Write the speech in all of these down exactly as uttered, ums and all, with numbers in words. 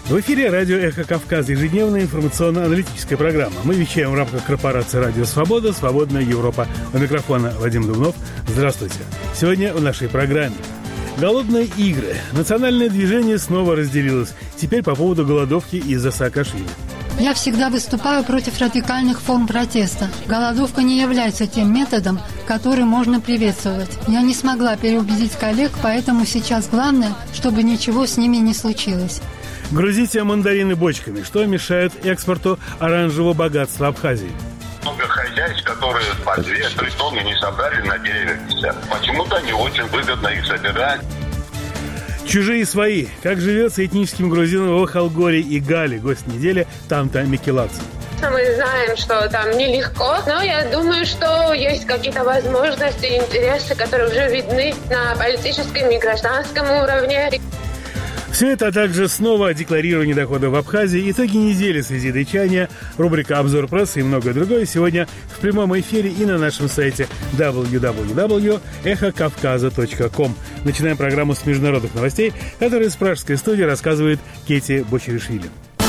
В эфире радио «Эхо Кавказа», ежедневная информационно-аналитическая программа. Мы вещаем в рамках корпорации «Радио Свобода», «Свободная Европа». У микрофона Вадим Дубнов. Здравствуйте. Сегодня в нашей программе голодные игры. Национальное движение снова разделилось. Теперь по поводу голодовки из-за Саакашвили. Я всегда выступаю против радикальных форм протеста. Голодовка не является тем методом, который можно приветствовать. Я не смогла переубедить коллег, поэтому сейчас главное, чтобы ничего с ними не случилось. Грузите мандарины бочками. Что мешает экспорту оранжевого богатства Абхазии? Много хозяйств, которые по две-три тонны не собрали на деревьях. Почему-то не очень выгодно их собирать. Чужие свои. Как живется этническим грузинам в Халгоре и Гале. Гость недели Танта Микеладзе. Мы знаем, что там нелегко, но я думаю, что есть какие-то возможности и интересы, которые уже видны на политическом и гражданском уровне. Все это, а также снова декларирование доходов в Абхазии, итоги недели среди датчане, рубрика «Обзор прессы» и многое другое сегодня в прямом эфире и на нашем сайте дабл ю дабл ю дабл ю точка эхо кавказа точка ком. Начинаем программу с международных новостей, которые из пражской студии рассказывает Кети Бочеришвили.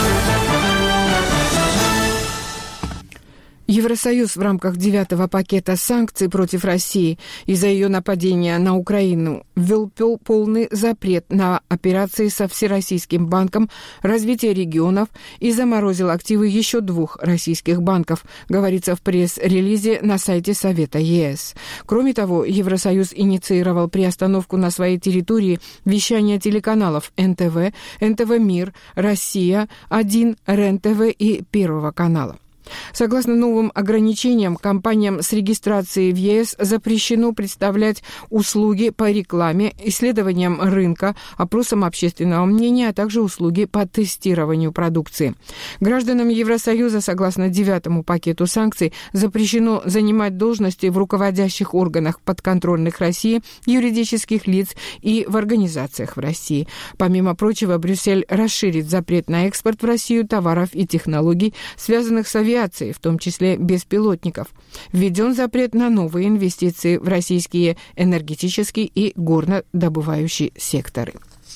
Евросоюз в рамках девятого пакета санкций против России из-за ее нападения на Украину ввел полный запрет на операции со Всероссийским банком развития регионов и заморозил активы еще двух российских банков, говорится в пресс-релизе на сайте Совета ЕС. Кроме того, Евросоюз инициировал приостановку на своей территории вещания телеканалов эн тэ вэ, эн тэ вэ Мир, Россия один, РЕН-ТВ и Первого канала. Согласно новым ограничениям, компаниям с регистрацией в ЕС запрещено представлять услуги по рекламе, исследованиям рынка, опросам общественного мнения, а также услуги по тестированию продукции. Гражданам Евросоюза, согласно девятому пакету санкций, запрещено занимать должности в руководящих органах подконтрольных России, юридических лиц и в организациях в России. Помимо прочего, Брюссель расширит запрет на экспорт в Россию товаров и технологий, связанных с авиацией, в том числе беспилотников. Введен запрет на новые инвестиции в российские энергетические и горнодобывающие секторы.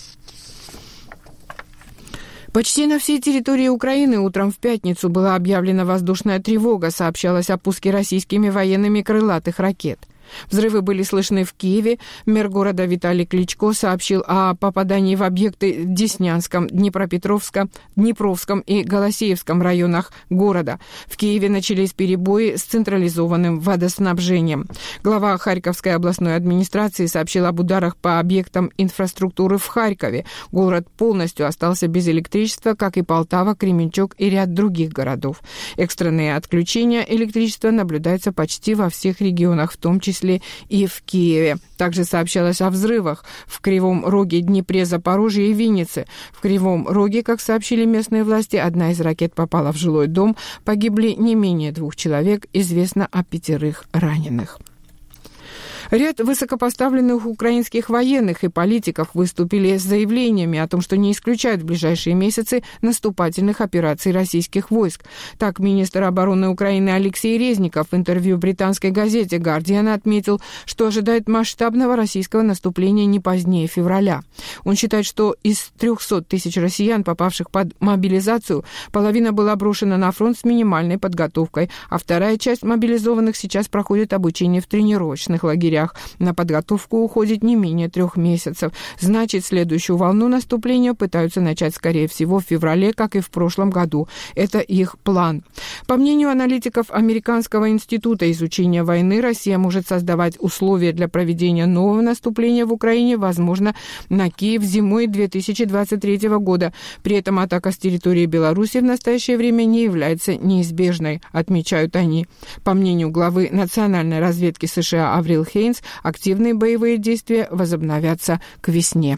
Почти на всей территории Украины утром в пятницу была объявлена воздушная тревога, сообщалось о пуске российскими военными крылатых ракет. Взрывы были слышны в Киеве. Мэр города Виталий Кличко сообщил о попадании в объекты в Деснянском, Днепропетровском, Днепровском и Голосеевском районах города. В Киеве начались перебои с централизованным водоснабжением. Глава Харьковской областной администрации сообщил об ударах по объектам инфраструктуры в Харькове. Город полностью остался без электричества, как и Полтава, Кременчуг и ряд других городов. Экстренные отключения электричества наблюдаются почти во всех регионах, в том числе и в Киеве. Также сообщалось о взрывах в Кривом Роге, Днепре, Запорожье и Виннице. В Кривом Роге, как сообщили местные власти, одна из ракет попала в жилой дом. Погибли не менее двух человек. Известно о пятерых раненых. Ряд высокопоставленных украинских военных и политиков выступили с заявлениями о том, что не исключают в ближайшие месяцы наступательных операций российских войск. Так, министр обороны Украины Алексей Резников в интервью британской газете «Гардиан» отметил, что ожидает масштабного российского наступления не позднее февраля. Он считает, что из трехсот тысяч россиян, попавших под мобилизацию, половина была брошена на фронт с минимальной подготовкой, а вторая часть мобилизованных сейчас проходит обучение в тренировочных лагерях. На подготовку уходит не менее трех месяцев. Значит, следующую волну наступления пытаются начать, скорее всего, в феврале, как и в прошлом году. Это их план. По мнению аналитиков Американского института изучения войны, Россия может создавать условия для проведения нового наступления в Украине, возможно, на Киев зимой две тысячи двадцать третьего года. При этом атака с территории Беларуси в настоящее время не является неизбежной, отмечают они. По мнению главы национальной разведки США Аврил Хейнс, активные боевые действия возобновятся к весне.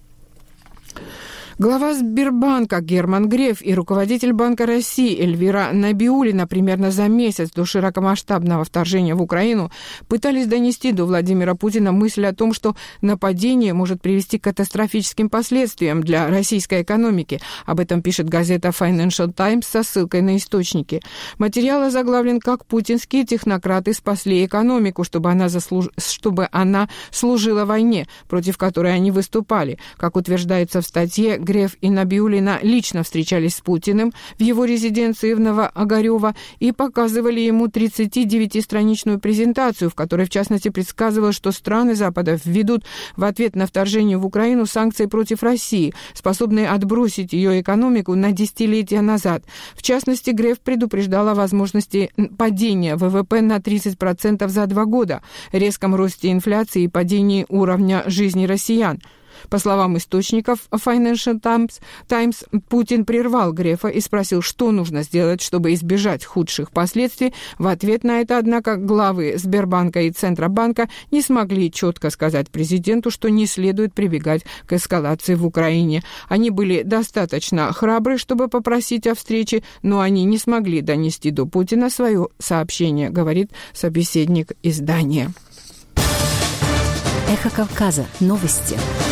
Глава Сбербанка Герман Греф и руководитель Банка России Эльвира Набиуллина примерно за месяц до широкомасштабного вторжения в Украину пытались донести до Владимира Путина мысль о том, что нападение может привести к катастрофическим последствиям для российской экономики. Об этом пишет газета Financial Times со ссылкой на источники. Материал озаглавлен «Как путинские технократы спасли экономику, чтобы она, заслуж... чтобы она служила войне, против которой они выступали». Как утверждается в статье, Греф и Набиуллина лично встречались с Путиным в его резиденции в Новоогарёво и показывали ему тридцатидевятистраничную презентацию, в которой, в частности, предсказывалось, что страны Запада введут в ответ на вторжение в Украину санкции против России, способные отбросить ее экономику на десятилетия назад. В частности, Греф предупреждал о возможности падения ВВП на тридцать процентов за два года, резком росте инфляции и падении уровня жизни россиян. По словам источников Financial Times, Times, Путин прервал Грефа и спросил, что нужно сделать, чтобы избежать худших последствий. В ответ на это, однако, главы Сбербанка и Центробанка не смогли четко сказать президенту, что не следует прибегать к эскалации в Украине. Они были достаточно храбры, чтобы попросить о встрече, но они не смогли донести до Путина свое сообщение, говорит собеседник издания. Эхо Кавказа. Новости.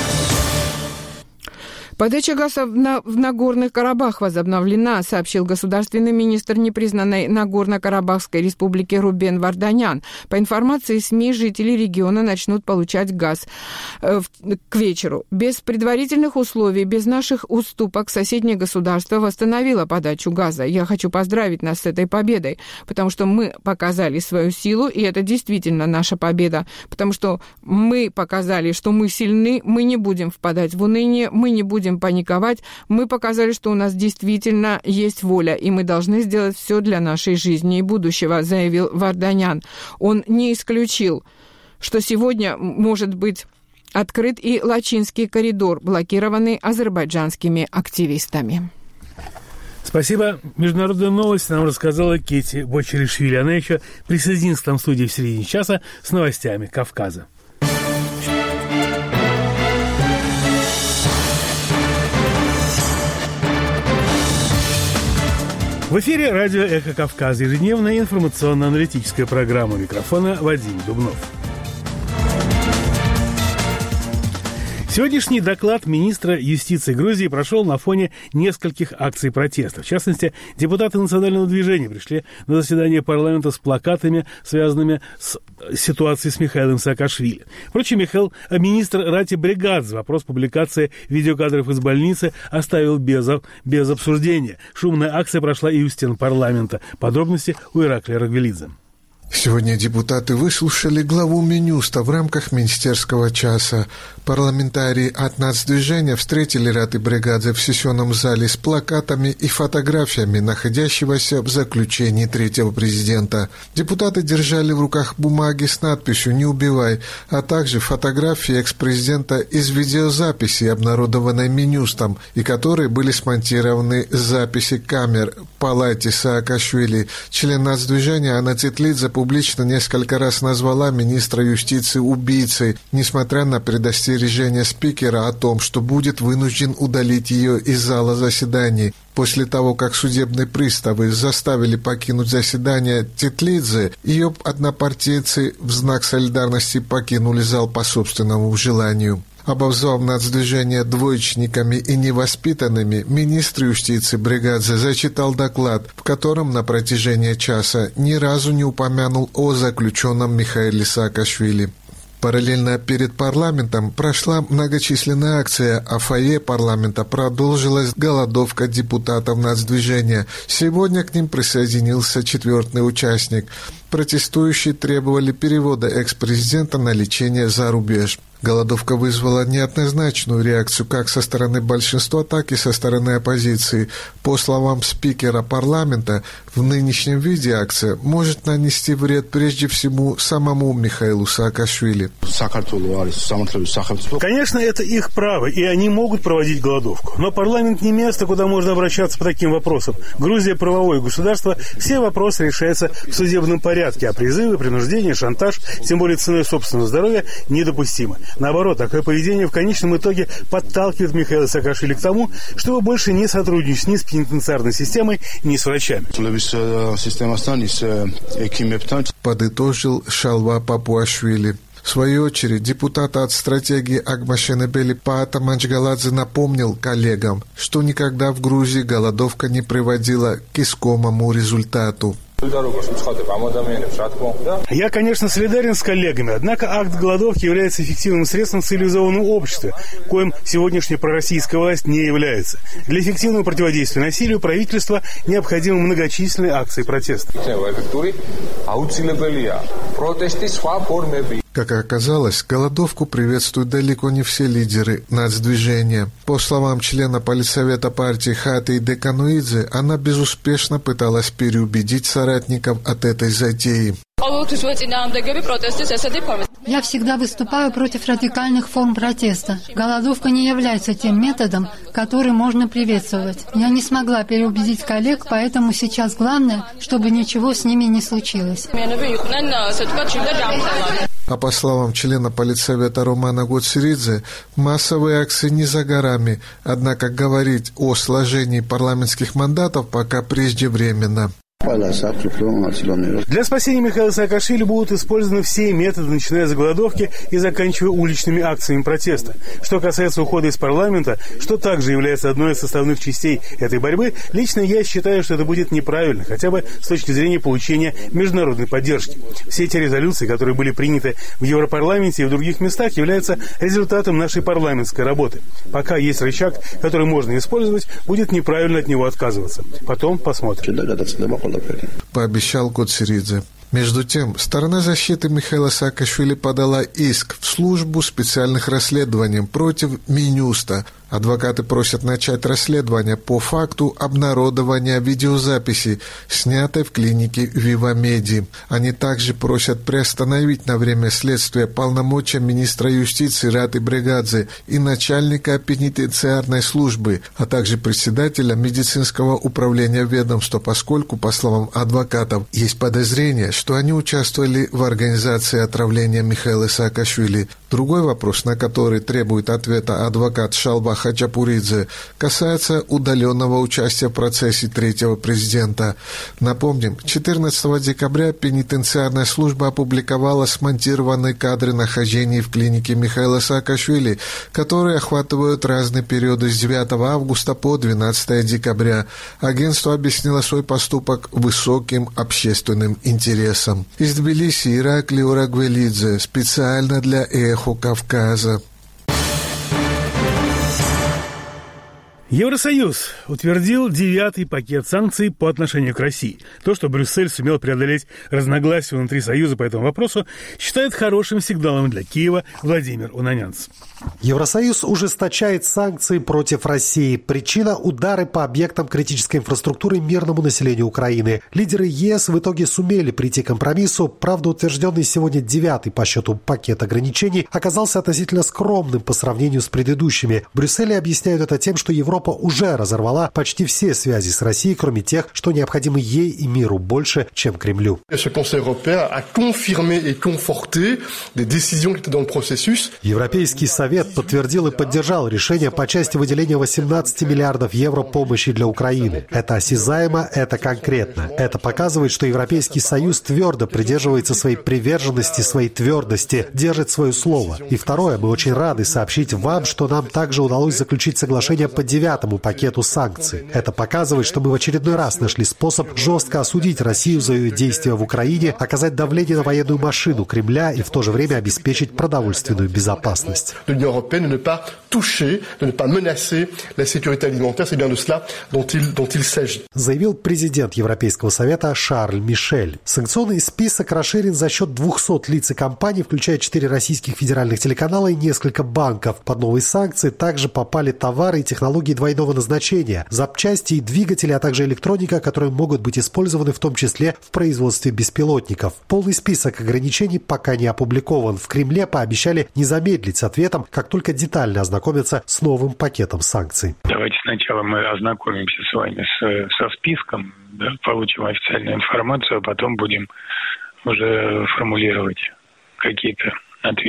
Подача газа в Нагорный Карабах возобновлена, сообщил государственный министр непризнанной Нагорно-Карабахской республики Рубен Варданян. По информации СМИ, жители региона начнут получать газ к вечеру. Без предварительных условий, без наших уступок соседнее государство восстановило подачу газа. Я хочу поздравить нас с этой победой, потому что мы показали свою силу, и это действительно наша победа, потому что мы показали, что мы сильны, мы не будем впадать в уныние, мы не будем паниковать. Мы показали, что у нас действительно есть воля, и мы должны сделать все для нашей жизни и будущего, заявил Варданян. Он не исключил, что сегодня может быть открыт и Лачинский коридор, блокированный азербайджанскими активистами. Спасибо. Международные новости нам рассказала Кетти Бочеришвили. Она еще присоединится к нам в студии в середине часа с новостями Кавказа. В эфире радио «Эхо Кавказа», ежедневная информационно-аналитическая программа. Микрофона Вадим Дубнов. Сегодняшний доклад министра юстиции Грузии прошел на фоне нескольких акций протеста. В частности, депутаты национального движения пришли на заседание парламента с плакатами, связанными с ситуацией с Михаилом Саакашвили. Впрочем, Михаил, министр Рати Бригадзе вопрос публикации видеокадров из больницы оставил без, без обсуждения. Шумная акция прошла и у стен парламента. Подробности у Ираклия Рагвелидзе. Сегодня депутаты выслушали главу Минюста в рамках министерского часа. Парламентарии от нацдвижения встретили Рати Бригадзе в сессионном зале с плакатами и фотографиями находящегося в заключении третьего президента. Депутаты держали в руках бумаги с надписью «Не убивай», а также фотографии экс-президента из видеозаписи, обнародованной Минюстом, и которые были смонтированы с записи камер палати Саакашвили. Член нацдвижения Анна Цитлидзе публично несколько раз назвала министра юстиции убийцей, несмотря на предостережение спикера о том, что будет вынужден удалить ее из зала заседаний. После того, как судебные приставы заставили покинуть заседание Цитлидзе, ее однопартийцы в знак солидарности покинули зал по собственному желанию. Обозвав нацдвижение двоечниками и невоспитанными, министр юстиции Бригадзе зачитал доклад, в котором на протяжении часа ни разу не упомянул о заключенном Михаиле Саакашвили. Параллельно перед парламентом прошла многочисленная акция, а в фойе парламента продолжилась голодовка депутатов нацдвижения. Сегодня к ним присоединился четвертый участник. Протестующие требовали перевода экс-президента на лечение за рубеж. Голодовка вызвала неоднозначную реакцию как со стороны большинства, так и со стороны оппозиции. По словам спикера парламента, в нынешнем виде акция может нанести вред прежде всего самому Михаилу Саакашвили. Конечно, это их право, и они могут проводить голодовку. Но парламент не место, куда можно обращаться по таким вопросам. Грузия – правовое государство, все вопросы решаются в судебном порядке, а призывы, принуждение, шантаж, тем более ценой собственного здоровья, недопустимы. Наоборот, такое поведение в конечном итоге подталкивает Михаила Саакашвили к тому, чтобы больше не сотрудничать ни с пенитенциарной системой, ни с врачами. Подытожил Шалва Папуашвили. В свою очередь, депутат от стратегии Агмашенебели Паата Манчгаладзе напомнил коллегам, что никогда в Грузии голодовка не приводила к искомому результату. Я, конечно, солидарен с коллегами, однако акт голодовки является эффективным средством в цивилизованном обществе, коим сегодняшняя пророссийская власть не является. Для эффективного противодействия насилию правительства необходимы многочисленные акции протеста. Как оказалось, голодовку приветствуют далеко не все лидеры нацдвижения. По словам члена политсовета партии Хаты Декануидзе, она безуспешно пыталась переубедить соратников от этой затеи. Я всегда выступаю против радикальных форм протеста. Голодовка не является тем методом, который можно приветствовать. Я не смогла переубедить коллег, поэтому сейчас главное, чтобы ничего с ними не случилось. А по словам члена политсовета Романа Гоцеридзе, массовые акции не за горами, однако говорить о сложении парламентских мандатов пока преждевременно. Для спасения Михаила Саакашвили будут использованы все методы, начиная с голодовки и заканчивая уличными акциями протеста. Что касается ухода из парламента, что также является одной из составных частей этой борьбы, лично я считаю, что это будет неправильно, хотя бы с точки зрения получения международной поддержки. Все эти резолюции, которые были приняты в Европарламенте и в других местах, являются результатом нашей парламентской работы. Пока есть рычаг, который можно использовать, будет неправильно от него отказываться. Потом посмотрим. Пообещал Гоцеридзе. Между тем, сторона защиты Михаила Саакашвили подала иск в службу специальных расследований против Минюста. Адвокаты просят начать расследование по факту обнародования видеозаписи, снятой в клинике Вивамеди. Они также просят приостановить на время следствия полномочия министра юстиции Раты Брегадзе и начальника пенитенциарной службы, а также председателя медицинского управления ведомства, поскольку, по словам адвокатов, есть подозрение, что они участвовали в организации отравления Михаила Саакашвили. Другой вопрос, на который требует ответа адвокат Шалва Хачапуридзе, касается удаленного участия в процессе третьего президента. Напомним, четырнадцатого декабря пенитенциарная служба опубликовала смонтированные кадры нахождений в клинике Михаила Саакашвили, которые охватывают разные периоды с девятого августа по двенадцатое декабря. Агентство объяснило свой поступок высоким общественным интересом. Из Тбилиси Иракли Урагвелидзе, специально для «Эхо Кавказа». Евросоюз утвердил девятый пакет санкций по отношению к России. То, что Брюссель сумел преодолеть разногласия внутри Союза по этому вопросу, считает хорошим сигналом для Киева Владимир Унанянц. Евросоюз ужесточает санкции против России. Причина – удары по объектам критической инфраструктуры мирному населению Украины. Лидеры ЕС в итоге сумели прийти к компромиссу. Правда, утвержденный сегодня девятый по счету пакет ограничений оказался относительно скромным по сравнению с предыдущими. В Брюсселе объясняют это тем, что Европа уже разорвала почти все связи с Россией, кроме тех, что необходимы ей и миру больше, чем Кремлю. Европейский Совет подтвердил и поддержал решение по части выделения восемнадцати миллиардов евро помощи для Украины. Это осязаемо, это конкретно. Это показывает, что Европейский Союз твердо придерживается своей приверженности, своей твердости, держит свое слово. И второе, мы очень рады сообщить вам, что нам также удалось заключить соглашение по девятому пакету санкций. Это показывает, что мы в очередной раз нашли способ жестко осудить Россию за ее действия в Украине, оказать давление на военную машину Кремля и в то же время обеспечить продовольственную безопасность. L'Union européenne de ne pas toucher, de ne pas menacer la sécurité alimentaire. C'est bien de cela dont il, dont il s'agit. Заявил президент Европейского совета Шарль Мишель. Санкционный список расширен за счет двухсот лиц и компаний, включая четыре российских федеральных телеканала и несколько банков. Под новые санкции также попали товары и технологии двойного назначения, запчасти и двигатели, а также электроника, которые могут быть использованы в том числе в производстве беспилотников. Полный список ограничений пока не опубликован. В Кремле пообещали не замедлить с ответом, как только детально ознакомятся с новым пакетом санкций. Давайте сначала мы ознакомимся с вами с, со списком, да, получим официальную информацию, а потом будем уже формулировать какие-то ответы.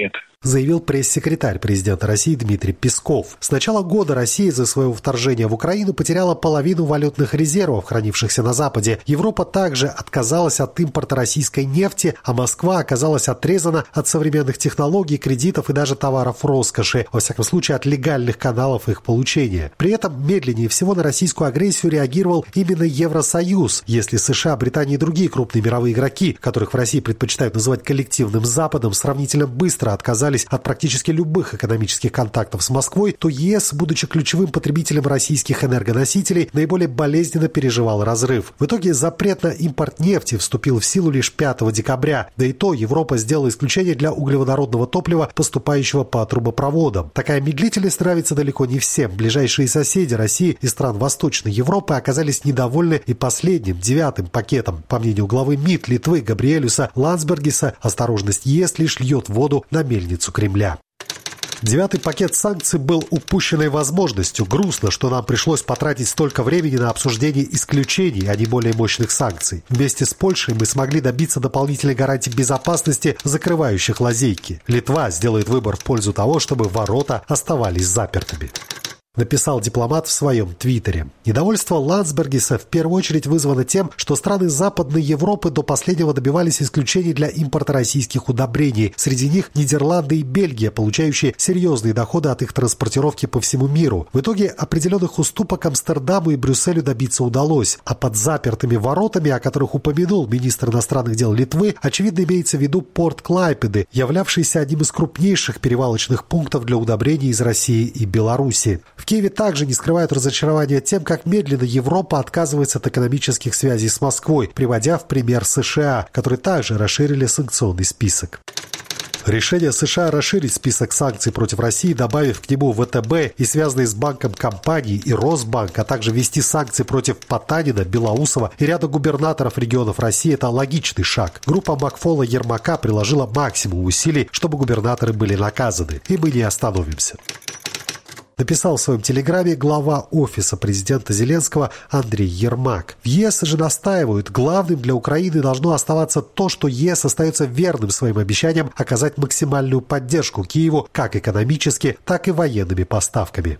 заявил пресс-секретарь президента России Дмитрий Песков. С начала года Россия из-за своего вторжения в Украину потеряла половину валютных резервов, хранившихся на Западе. Европа также отказалась от импорта российской нефти, а Москва оказалась отрезана от современных технологий, кредитов и даже товаров роскоши, во всяком случае от легальных каналов их получения. При этом медленнее всего на российскую агрессию реагировал именно Евросоюз. Если США, Британия и другие крупные мировые игроки, которых в России предпочитают называть коллективным Западом, сравнительно быстро отказались от практически любых экономических контактов с Москвой, то ЕС, будучи ключевым потребителем российских энергоносителей, наиболее болезненно переживал разрыв. В итоге запрет на импорт нефти вступил в силу лишь пятого декабря. Да и то Европа сделала исключение для углеводородного топлива, поступающего по трубопроводам. Такая медлительность нравится далеко не всем. Ближайшие соседи России и стран Восточной Европы оказались недовольны и последним, девятым пакетом. По мнению главы МИД Литвы Габриэлюса Ландсбергиса, осторожность ЕС лишь льет воду на мельницу Кремля. Девятый пакет санкций был упущенной возможностью. Грустно, что нам пришлось потратить столько времени на обсуждение исключений, а не более мощных санкций. Вместе с Польшей мы смогли добиться дополнительной гарантии безопасности, закрывающих лазейки. Литва сделает выбор в пользу того, чтобы ворота оставались запертыми, написал дипломат в своем твиттере. Недовольство Ландсбергиса в первую очередь вызвано тем, что страны Западной Европы до последнего добивались исключений для импорта российских удобрений. Среди них Нидерланды и Бельгия, получающие серьезные доходы от их транспортировки по всему миру. В итоге определенных уступок Амстердаму и Брюсселю добиться удалось. А под запертыми воротами, о которых упомянул министр иностранных дел Литвы, очевидно имеется в виду порт Клайпеды, являвшийся одним из крупнейших перевалочных пунктов для удобрений из России и Беларуси. В Киеве также не скрывают разочарования тем, как медленно Европа отказывается от экономических связей с Москвой, приводя в пример США, которые также расширили санкционный список. Решение США расширить список санкций против России, добавив к нему ВТБ и связанные с банком компании и Росбанк, а также ввести санкции против Потанина, Белоусова и ряда губернаторов регионов России – это логичный шаг. Группа Макфола-Ермака приложила максимум усилий, чтобы губернаторы были наказаны. И мы не остановимся, написал в своем телеграме глава офиса президента Зеленского Андрей Ермак. В ЕС же настаивают, главным для Украины должно оставаться то, что ЕС остается верным своим обещаниям оказать максимальную поддержку Киеву как экономически, так и военными поставками.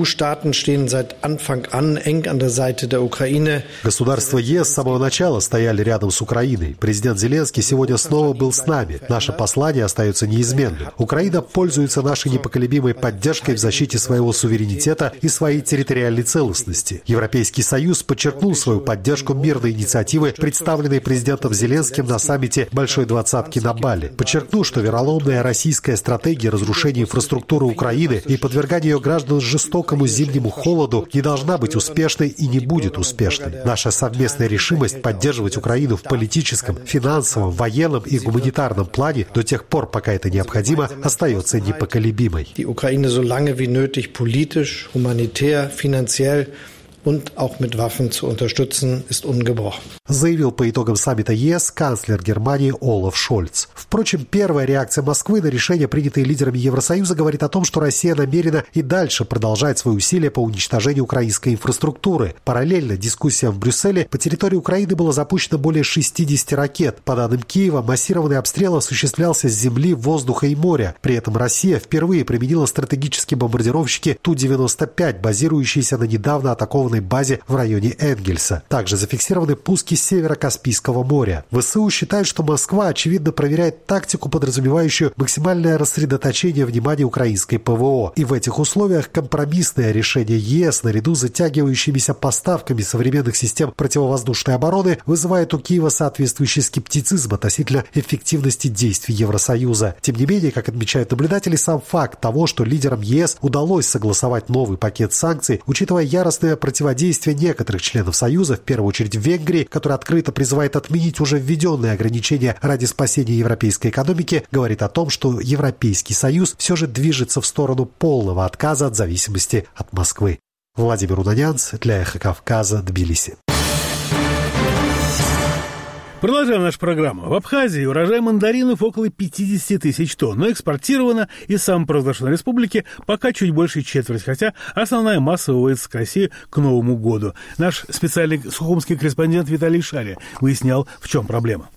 Государства ЕС с самого начала стояли рядом с Украиной. Президент Зеленский сегодня снова был с нами. Наше послание остается неизменным. Украина пользуется нашей непоколебимой поддержкой в защите своего суверенитета и своей территориальной целостности. Европейский Союз подчеркнул свою поддержку мирной инициативы, представленной президентом Зеленским на саммите Большой Двадцатки на Бали. Подчеркнул, что вероломная российская стратегия разрушения инфраструктуры Украины и подвергания ее граждан жестокому зимнему холоду не должна быть успешной и не будет успешной. Наша совместная решимость поддерживать Украину в политическом, финансовом, военном и гуманитарном плане до тех пор, пока это необходимо, остается непоколебимой. Politisch, humanitär, finanziell und auch mit Waffen zu unterstützen, ist ungebrochen. Заявил по итогам саммита ЕС канцлер Германии Олаф Шольц. Впрочем, первая реакция Москвы на решения, принятые лидерами Евросоюза, говорит о том, что Россия намерена и дальше продолжать свои усилия по уничтожению украинской инфраструктуры. Параллельно дискуссиям в Брюсселе по территории Украины было запущено более шестьдесят ракет. По данным Киева, массированный обстрел осуществлялся с земли, воздуха и моря. При этом Россия впервые применила стратегические бомбардировщики Ту девяносто пять, базирующиеся на недавно атакованной базе в районе Энгельса. Также зафиксированы пуски с севера Каспийского моря. ВСУ считают, что Москва, очевидно, проверяет тактику, подразумевающую максимальное рассредоточение внимания украинской ПВО. И в этих условиях компромиссное решение ЕС наряду с затягивающимися поставками современных систем противовоздушной обороны вызывает у Киева соответствующий скептицизм относительно эффективности действий Евросоюза. Тем не менее, как отмечают наблюдатели, сам факт того, что лидерам ЕС удалось согласовать новый пакет санкций, учитывая яростное противодействие некоторых членов Союза, в первую очередь в Венгрии, которая открыто призывает отменить уже введенные ограничения ради спасения европейской экономики, говорит о том, что Европейский Союз все же движется в сторону полного отказа от зависимости от Москвы. Владимир Унанянц для Эхо Кавказа, Тбилиси. Продолжаем нашу программу. В Абхазии урожай мандаринов около пятьдесят тысяч тонн, но экспортировано из самопровозглашенной республики пока чуть больше четверти, хотя основная масса выводится к России к Новому году. Наш специальный сухумский корреспондент Виталий Шария выяснял, в чем проблема.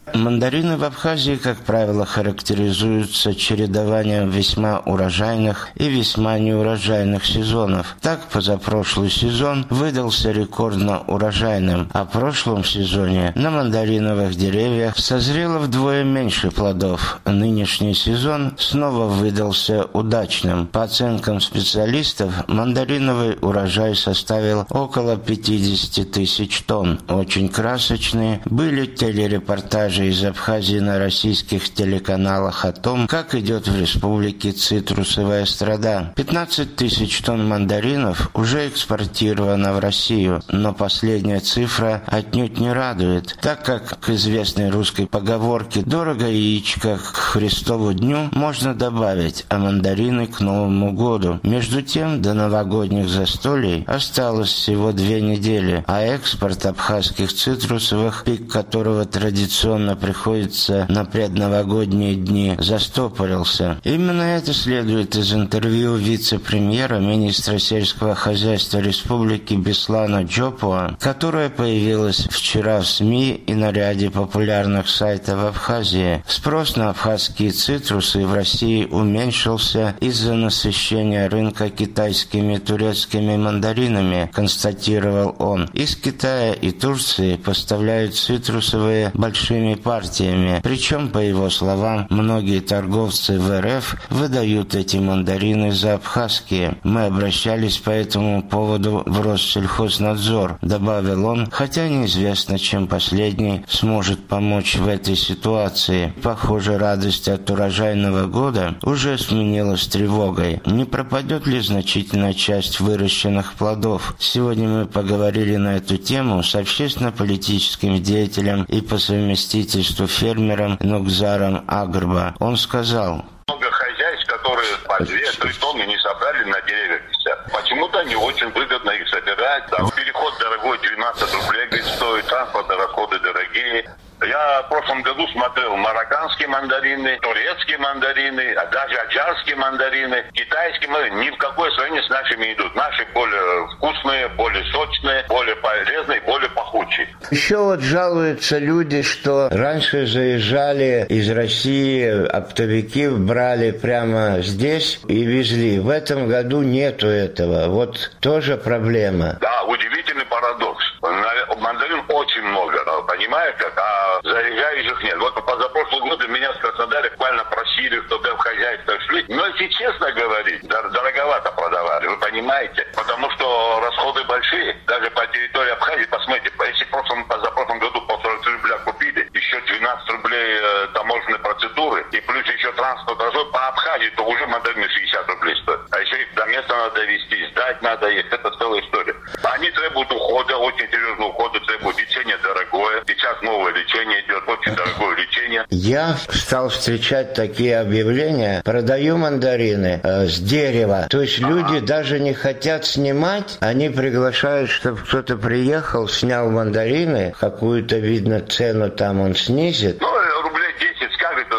Мандарины в Абхазии, как правило, характеризуются чередованием весьма урожайных и весьма неурожайных сезонов. Так, позапрошлый сезон выдался рекордно урожайным, а в прошлом сезоне на мандариновых деревьях созрело вдвое меньше плодов. Нынешний сезон снова выдался удачным. По оценкам специалистов, мандариновый урожай составил около пятьдесят тысяч тонн. Очень красочные были телерепортажи из Абхазии на российских телеканалах о том, как идет в республике цитрусовая страда. пятнадцать тысяч тонн мандаринов уже экспортировано в Россию, но последняя цифра отнюдь не радует, так как к известной русской поговорке «дорого яичко к Христову дню» можно добавить, а мандарины к Новому году. Между тем, до новогодних застолий осталось всего две недели, а экспорт абхазских цитрусовых, пик которого традиционно приходится на предновогодние дни, застопорился. Именно это следует из интервью вице-премьера, министра сельского хозяйства республики Беслана Джопуа, которое появилось вчера в СМИ и на ряде популярных сайтов Абхазии. Спрос на абхазские цитрусы в России уменьшился из-за насыщения рынка китайскими и турецкими мандаринами, констатировал он. Из Китая и Турции поставляют цитрусовые большими партиями. Причем, по его словам, многие торговцы в эр эф выдают эти мандарины за абхазские. Мы обращались по этому поводу в Россельхознадзор, добавил он, хотя неизвестно, чем последний сможет помочь в этой ситуации. Похоже, радость от урожайного года уже сменилась тревогой. Не пропадет ли значительная часть выращенных плодов? Сегодня мы поговорили на эту тему с общественно-политическим деятелем и по совместительству фермером Нукзаром Агрба. Он сказал: много хозяйств, которые по две-три тонны не собрали, на деревьях висят. Почему-то не очень выгодно их собирать. Там переход дорогой, двенадцать рублей говорит, стоит, транспортные расходы дорогие. Я в прошлом году смотрел марокканские мандарины, турецкие мандарины, а даже аджарские мандарины, китайские мандарины. Ни в какое сравнение с нашими идут. Наши более вкусные, более сочные, более полезные, более пахучие. Еще вот жалуются люди, что раньше заезжали из России, оптовики брали прямо здесь и везли. В этом году нету этого. Вот тоже проблема. Да, удивительный парадокс. Мандарин очень много, понимаете, а заезжающих нет. Вот позапрошлый год меня с Краснодара буквально просили, чтобы в хозяйство шли. Но если честно говорить, дороговато продавали, вы понимаете, потому что расходы большие. Даже по территории Абхазии, посмотрите, если в прошлом, позапрошлом году по сорок рубля купили, еще двенадцать рублей э, таможенные процедуры, и плюс еще транспорт расход по Абхазии, то уже мандарины шестьдесят рублей стоят. А еще их до места надо везти, сдать надо есть, это целая история. Они требуют ухода, очень серьезного ухода требуют. Лечение дорогое, сейчас новое лечение идет, очень дорогое лечение. Я стал встречать такие объявления: продаю мандарины э, с дерева. То есть люди даже не хотят снимать, они приглашают, чтобы кто-то приехал, снял мандарины, какую-то, видно, цену там он снизит. Ну, рублей десять скажет,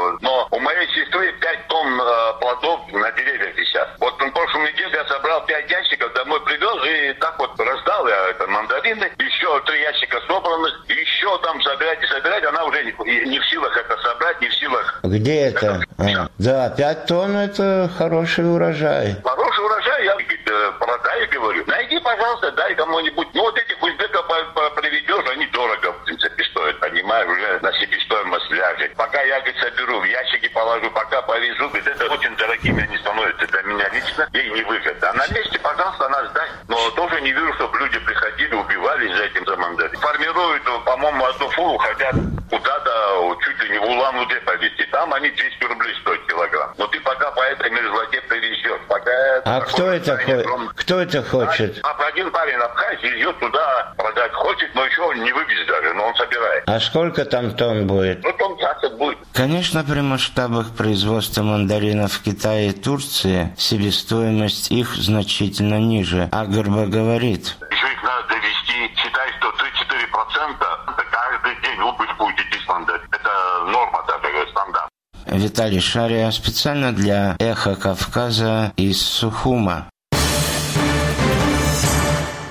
но у моей сестры пять тонн плодов на деревьях висят. Вот в прошлом неделе я собрал пять ящиков, домой привез и так вот раздал я это мандарины. Еще три ящика собраны, еще там собирать и собирать, она уже не, не в силах это собрать, не в силах. Где это? это? А, да, пять тонн это хороший урожай. Хороший урожай, я продаю, говорю. Найди, пожалуйста, дай кому-нибудь. Ну, вот этих узбеков приведешь, они дорого, в принципе, стоят, понимаешь, уже на себестоимость ляжет. Пока я, говорит, соберу, в ящики положу, пока повезу, говорит, это очень дорогими они становятся для меня лично, ей невыгодно. А на месте, пожалуйста, она сдать. Но тоже не вижу, чтобы люди приходили, убивались за этим за мандарин. Формируют, по-моему, одну фуру, хотят куда-то чуть ли не в Улан-Удэ повезти. Там они двести рублей стоят килограмм. Но ты пока по этой мерзлоте привезешь. Пока а кто это, хо... кто это хочет? А, один парень Абхазии везет туда, продать хочет, но еще он не вывез даже, но он собирает. А сколько там тонн будет? Ну, тонн двадцать будет. Конечно, при масштабах производства мандаринов в Китае и Турции себестоимость их значительно ниже. Агрба говорит: еще их надо довести, считай, что три-четыре процента каждый день убыль будет идти с мандарин. Это норма даже, стандарт. Виталий Шария специально для «Эхо Кавказа» из Сухума.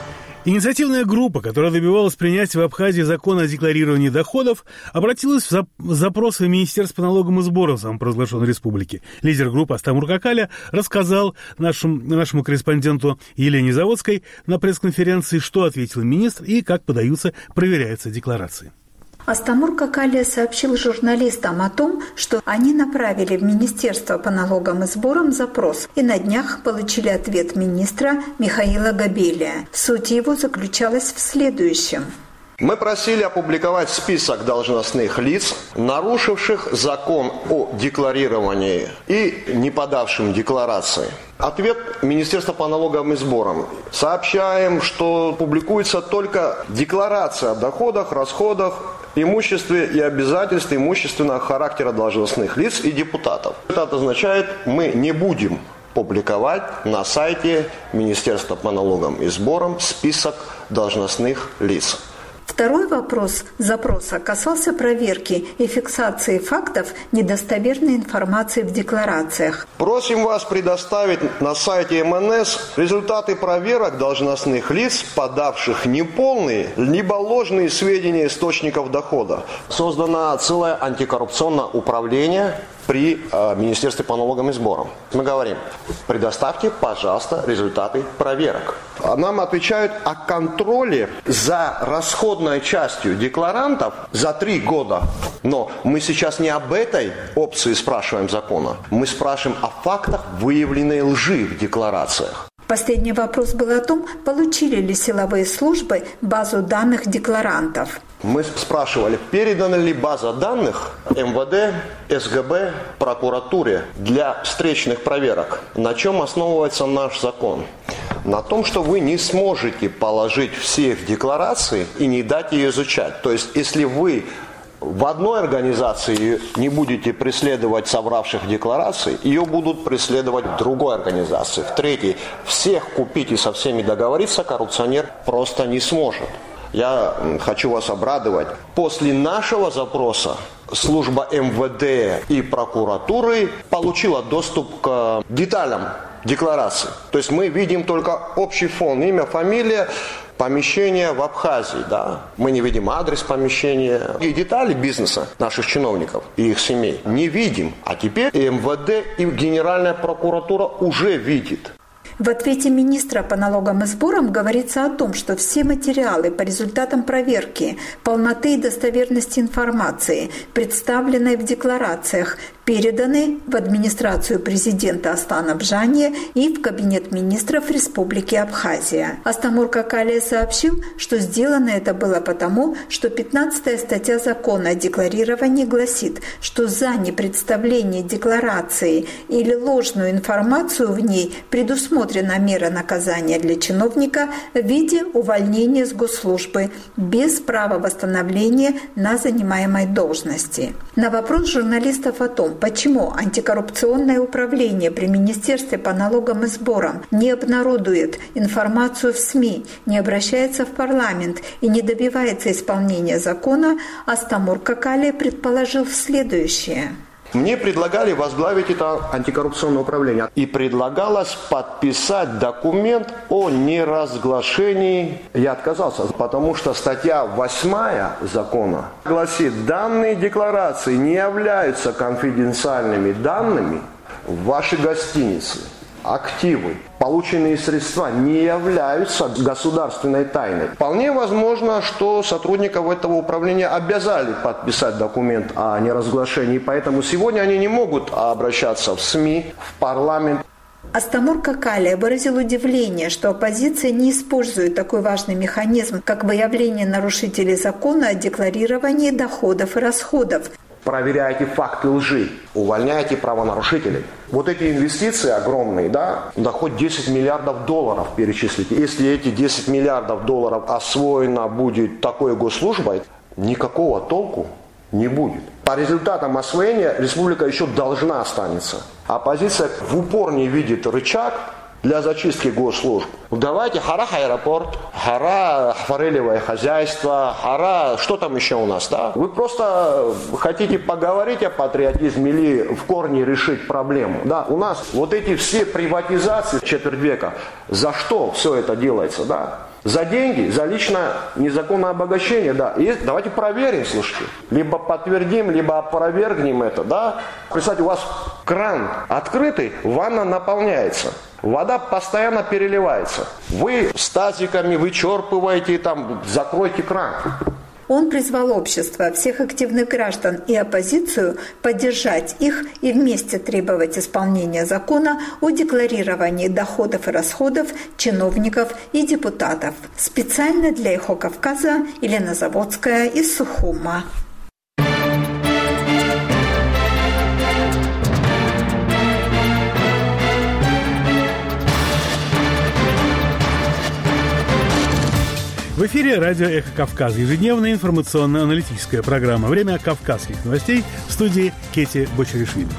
Инициативная группа, которая добивалась принятия в Абхазии закона о декларировании доходов, обратилась в зап- запрос в Министерство по налогам и сборам самопровозглашенной республики. Лидер группы Астамур Какаля рассказал нашим, нашему корреспонденту Елене Заводской на пресс-конференции, что ответил министр и как подаются, проверяются декларации. Астамур Какаля сообщил журналистам о том, что они направили в Министерство по налогам и сборам запрос и на днях получили ответ министра Михаила Габелия. Суть его заключалась в следующем. Мы просили опубликовать список должностных лиц, нарушивших закон о декларировании и не подавшим декларации. Ответ Министерства по налогам и сборам. Сообщаем, что публикуется только декларация о доходах, расходах, имуществе и обязательств имущественного характера должностных лиц и депутатов. Это означает, мы не будем публиковать на сайте Министерства по налогам и сборам список должностных лиц. Второй вопрос запроса касался проверки и фиксации фактов недостоверной информации в декларациях. Просим вас предоставить на сайте эм эн эс результаты проверок должностных лиц, подавших неполные либо ложные сведения источников дохода. Создано целое антикоррупционное управление при э, Министерстве по налогам и сборам. Мы говорим, предоставьте, пожалуйста, результаты проверок. Нам отвечают о контроле за расходной частью декларантов за три года. Но мы сейчас не об этой опции спрашиваем закона. Мы спрашиваем о фактах выявленной лжи в декларациях. Последний вопрос был о том, получили ли силовые службы базу данных декларантов. Мы спрашивали, передана ли база данных эм вэ дэ, эс гэ бэ, прокуратуре для встречных проверок. На чем основывается наш закон? На том, что вы не сможете положить все в декларации и не дать ее изучать. То есть, если вы в одной организации не будете преследовать совравших деклараций, ее будут преследовать в другой организации. В третьей, всех купить и со всеми договориться коррупционер просто не сможет. Я хочу вас обрадовать. После нашего запроса служба эм вэ дэ и прокуратуры получила доступ к деталям декларации. То есть мы видим только общий фон, имя, фамилия, помещение в Абхазии. Да? Мы не видим адрес помещения и детали бизнеса наших чиновников и их семей. Не видим. А теперь эм вэ дэ и Генеральная прокуратура уже видит. В ответе министра по налогам и сборам говорится о том, что все материалы по результатам проверки полноты и достоверности информации, представленной в декларациях, переданы в администрацию президента Астана Бжания и в Кабинет министров Республики Абхазия. Астамур Какаля сообщил, что сделано это было потому, что пятнадцатая статья закона о декларировании гласит, что за непредставление декларации или ложную информацию в ней предусмотрена мера наказания для чиновника в виде увольнения с госслужбы без права восстановления на занимаемой должности. На вопрос журналистов о том, почему антикоррупционное управление при Министерстве по налогам и сборам не обнародует информацию в СМИ, не обращается в парламент и не добивается исполнения закона, Астамур Какаля предположил следующее. Мне предлагали возглавить это антикоррупционное управление. И предлагалось подписать документ о неразглашении. Я отказался, потому что статья восьмая закона гласит, данные декларации не являются конфиденциальными данными в вашей гостинице. Активы, полученные средства не являются государственной тайной. Вполне возможно, что сотрудников этого управления обязали подписать документ о неразглашении, поэтому сегодня они не могут обращаться в СМИ, в парламент. Астамур Какаля выразил удивление, что оппозиция не использует такой важный механизм, как выявление нарушителей закона о декларировании доходов и расходов. Проверяйте факты лжи, увольняйте правонарушителей. Вот эти инвестиции огромные, да, да хоть десять миллиардов долларов перечислите. Если эти десять миллиардов долларов освоено будет такой госслужбой, никакого толку не будет. По результатам освоения республика еще должна останется. Оппозиция в упор не видит рычаг для зачистки госслужб. Давайте хара аэропорт, хара форелевое хозяйство, хара, что там еще у нас, да? Вы просто хотите поговорить о патриотизме или в корне решить проблему. Да, у нас вот эти все приватизации четверть века, за что все это делается, да? За деньги, за личное незаконное обогащение, да. И давайте проверим, слушайте. Либо подтвердим, либо опровергнем это, да. Представьте, у вас кран открытый, ванна наполняется. Вода постоянно переливается. Вы с тазиками вычерпываете, там, закройте кран. Он призвал общество, всех активных граждан и оппозицию поддержать их и вместе требовать исполнения закона о декларировании доходов и расходов чиновников и депутатов. Специально для «Эхо Кавказа» Елена Заводская из Сухума. В эфире радио «Эхо Кавказа», ежедневная информационно-аналитическая программа «Время кавказских новостей», в студии Кети Бочаришвили.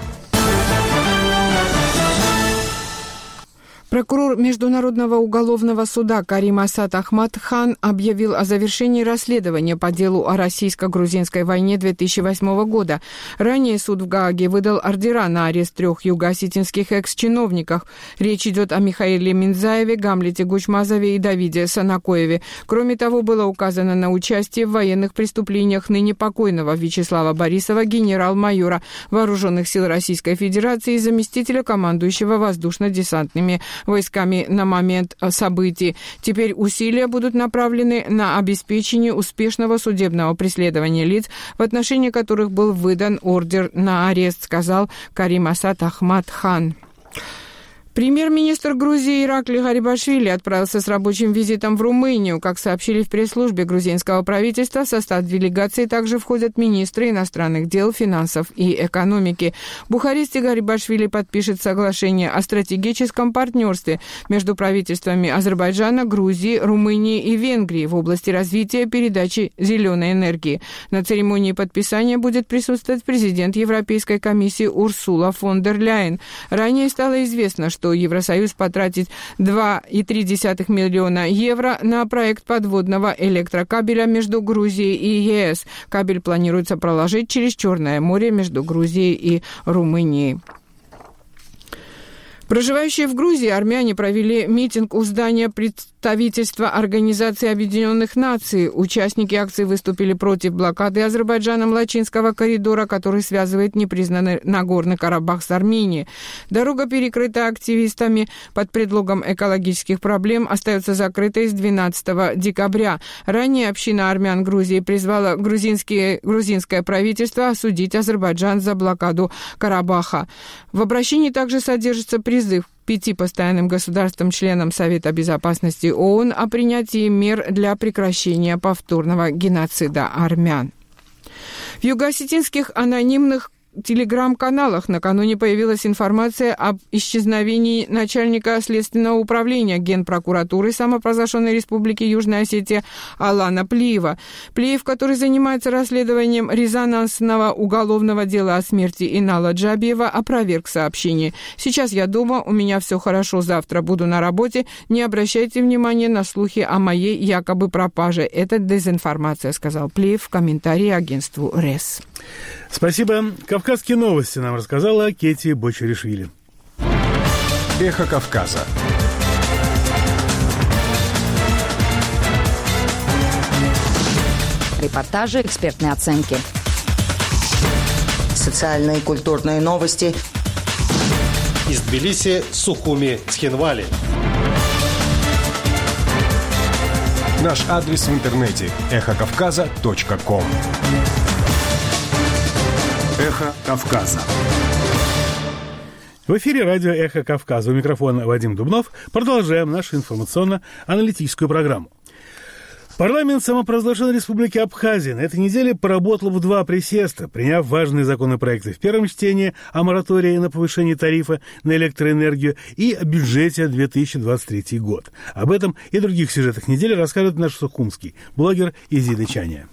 Прокурор Международного уголовного суда Карим Асад Ахмад Хан объявил о завершении расследования по делу о российско-грузинской войне две тысячи восьмого года. Ранее суд в Гааге выдал ордера на арест трех юго-осетинских экс-чиновников. Речь идет о Михаиле Минзаеве, Гамлете Гучмазове и Давиде Санакоеве. Кроме того, было указано на участие в военных преступлениях ныне покойного Вячеслава Борисова, генерал-майора Вооруженных сил Российской Федерации и заместителя командующего воздушно-десантными войсками на момент событий. Теперь усилия будут направлены на обеспечение успешного судебного преследования лиц, в отношении которых был выдан ордер на арест, сказал Карим Асад Ахмад Хан. Премьер-министр Грузии Иракли Гарибашвили отправился с рабочим визитом в Румынию. Как сообщили в пресс-службе грузинского правительства, в состав делегации также входят министры иностранных дел, финансов и экономики. В Бухаресте Гарибашвили подпишет соглашение о стратегическом партнерстве между правительствами Азербайджана, Грузии, Румынии и Венгрии в области развития передачи зеленой энергии. На церемонии подписания будет присутствовать президент Европейской комиссии Урсула фон дер Ляйен. Ранее стало известно, что Евросоюз потратит два и три десятых миллиона евро на проект подводного электрокабеля между Грузией и ЕС. Кабель планируется проложить через Черное море между Грузией и Румынией. Проживающие в Грузии армяне провели митинг у здания представительства Организации Объединенных Наций. Участники акции выступили против блокады Азербайджаном Лачинского коридора, который связывает непризнанный Нагорный Карабах с Арменией. Дорога, перекрыта активистами под предлогом экологических проблем, остается закрытой с двенадцатого декабря. Ранее община армян Грузии призвала грузинские, грузинское правительство осудить Азербайджан за блокаду Карабаха. В обращении также содержится призыв призыв пяти постоянным государствам-членам Совета Безопасности ООН о принятии мер для прекращения повторного геноцида армян. В юго-осетинских анонимных телеграм-каналах накануне появилась информация об исчезновении начальника Следственного управления Генпрокуратуры самопровозглашенной Республики Южная Осетия Алана Плиева. Плиев, который занимается расследованием резонансного уголовного дела о смерти Инала Джабиева, опроверг сообщение. «Сейчас я дома, у меня все хорошо, завтра буду на работе. Не обращайте внимания на слухи о моей якобы пропаже. Это дезинформация», сказал Плиев в комментарии агентству РЕС. Спасибо. Кавказские новости нам рассказала Кети Бочаришвили. Эхо Кавказа. Репортажи, экспертные оценки. Социальные и культурные новости. Из Тбилиси, Сухуми, Цхинвали. Наш адрес в интернете эхо кавказа точка ком. Эхо Кавказа. В эфире радио «Эхо Кавказа». У микрофона Вадим Дубнов. Продолжаем нашу информационно-аналитическую программу. Парламент самопровозглашенной Республики Абхазия на этой неделе поработал в два присеста, приняв важные законопроекты в первом чтении о моратории на повышение тарифа на электроэнергию и о бюджете две тысячи двадцать третий год. Об этом и других сюжетах недели расскажет наш сухумский блогер Изида Чаня.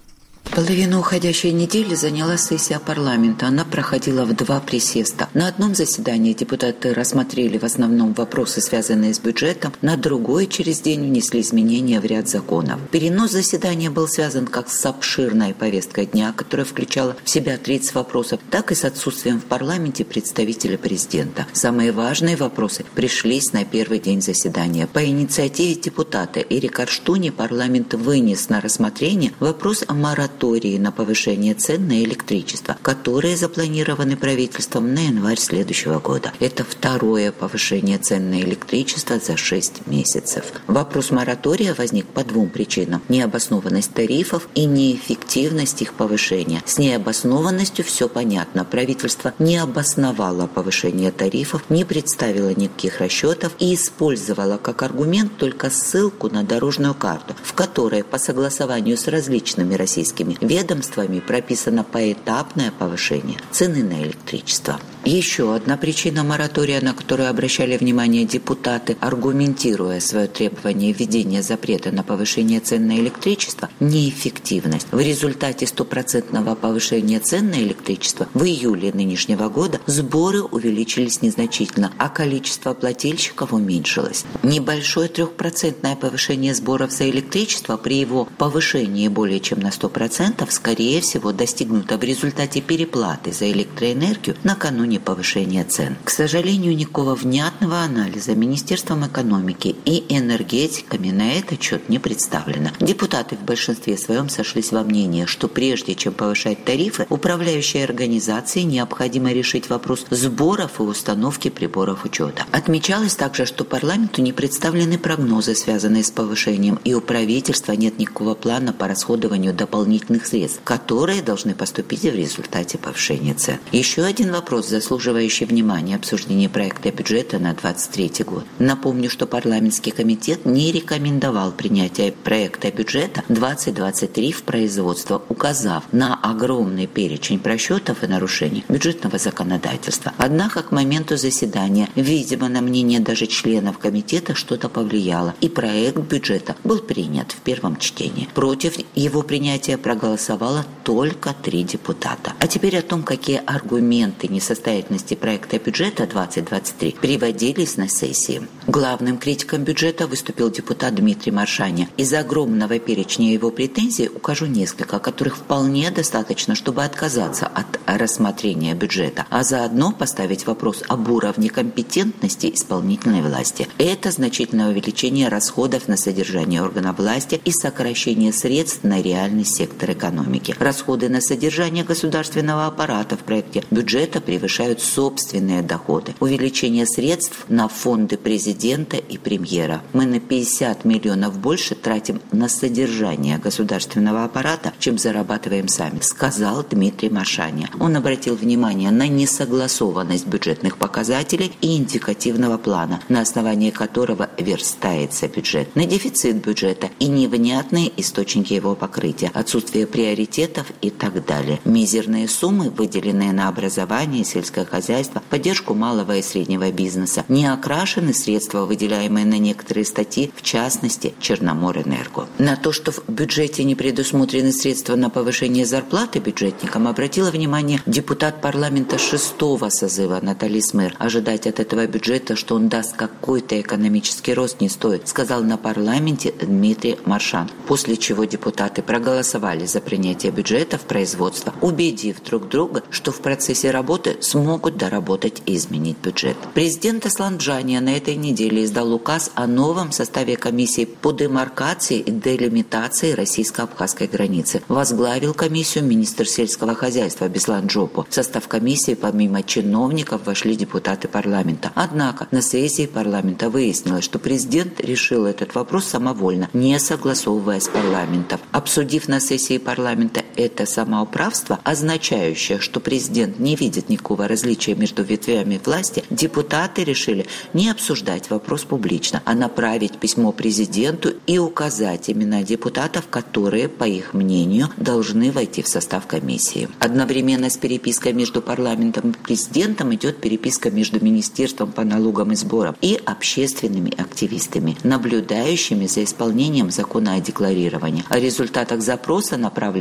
Половину уходящей недели заняла сессия парламента. Она проходила в два присеста. На одном заседании депутаты рассмотрели в основном вопросы, связанные с бюджетом. На другой через день внесли изменения в ряд законов. Перенос заседания был связан как с обширной повесткой дня, которая включала в себя тридцать вопросов, так и с отсутствием в парламенте представителя президента. Самые важные вопросы пришлись на первый день заседания. По инициативе депутата Эрика Штуни парламент вынес на рассмотрение вопрос о моратории на повышение цен на электричество, которые запланированы правительством на январь следующего года. Это второе повышение цен на электричество за шесть месяцев. Вопрос моратория возник по двум причинам: необоснованность тарифов и неэффективность их повышения. С необоснованностью все понятно. Правительство не обосновало повышение тарифов, не представило никаких расчетов и использовало как аргумент только ссылку на дорожную карту, в которой по согласованию с различными российскими ведомствами прописано поэтапное повышение цены на электричество. Еще одна причина моратория, на которую обращали внимание депутаты, аргументируя свое требование введения запрета на повышение цен на электричество – неэффективность. В результате стопроцентного повышения цен на электричество в июле нынешнего года сборы увеличились незначительно, а количество плательщиков уменьшилось. Небольшое трехпроцентное повышение сборов за электричество при его повышении более чем на сто процентов скорее всего достигнуто в результате переплаты за электроэнергию накануне повышения цен. К сожалению, никакого внятного анализа Министерством экономики и энергетиками на этот счет не представлено. Депутаты в большинстве своем сошлись во мнении, что прежде чем повышать тарифы, управляющей организации необходимо решить вопрос сборов и установки приборов учета. Отмечалось также, что парламенту не представлены прогнозы, связанные с повышением, и у правительства нет никакого плана по расходованию дополнительных средств, которые должны поступить в результате повышения цен. Еще один вопрос, заслуживающий внимания: обсуждение проекта бюджета на двадцать третий год. Напомню, что парламентский комитет не рекомендовал принятие проекта бюджета двадцать двадцать три в производство, указав на огромный перечень просчетов и нарушений бюджетного законодательства. Однако к моменту заседания, видимо, на мнение даже членов комитета что-то повлияло, и проект бюджета был принят в первом чтении. Против его принятия проголосовало только три депутата. А теперь о том, какие аргументы несостоятельности проекта бюджета двадцать двадцать три приводились на сессии. Главным критиком бюджета выступил депутат Дмитрий Маршаня. Из огромного перечня его претензий укажу несколько, которых вполне достаточно, чтобы отказаться от рассмотрения бюджета, а заодно поставить вопрос об уровне компетентности исполнительной власти. Это значительное увеличение расходов на содержание органов власти и сокращение средств на реальный сектор экономики. Расходы на содержание государственного аппарата в проекте бюджета превышают собственные доходы. Увеличение средств на фонды президента и премьера. Мы на пятьдесят миллионов больше тратим на содержание государственного аппарата, чем зарабатываем сами, сказал Дмитрий Маршаня. Он обратил внимание на несогласованность бюджетных показателей и индикативного плана, на основании которого верстается бюджет, на дефицит бюджета и невнятные источники его покрытия, отсутствие приоритетов и так далее. Мизерные суммы, выделенные на образование, сельское хозяйство, поддержку малого и среднего бизнеса, не окрашены средства, выделяемые на некоторые статьи, в частности, Черноморэнерго. На то, что в бюджете не предусмотрены средства на повышение зарплаты бюджетникам, обратила внимание депутат парламента шестого созыва Натали Смыр. Ожидать от этого бюджета, что он даст какой-то экономический рост, не стоит, сказал на парламенте Дмитрий Маршан. После чего депутаты проголосовали за принятие бюджета в производство, убедив друг друга, что в процессе работы смогут доработать и изменить бюджет. Президент Аслан Джания на этой неделе издал указ о новом составе комиссии по демаркации и делимитации российско-абхазской границы. Возглавил комиссию министр сельского хозяйства Беслан Джопо. В состав комиссии помимо чиновников вошли депутаты парламента. Однако на сессии парламента выяснилось, что президент решил этот вопрос самовольно, не согласовывая с парламентом. Обсудив на сессии парламента это самоуправство, означающее, что президент не видит никакого различия между ветвями власти, депутаты решили не обсуждать вопрос публично, а направить письмо президенту и указать имена депутатов, которые, по их мнению, должны войти в состав комиссии. Одновременно с перепиской между парламентом и президентом идет переписка между Министерством по налогам и сборам и общественными активистами, наблюдающими за исполнением закона о декларировании. О результатах запроса, направленного в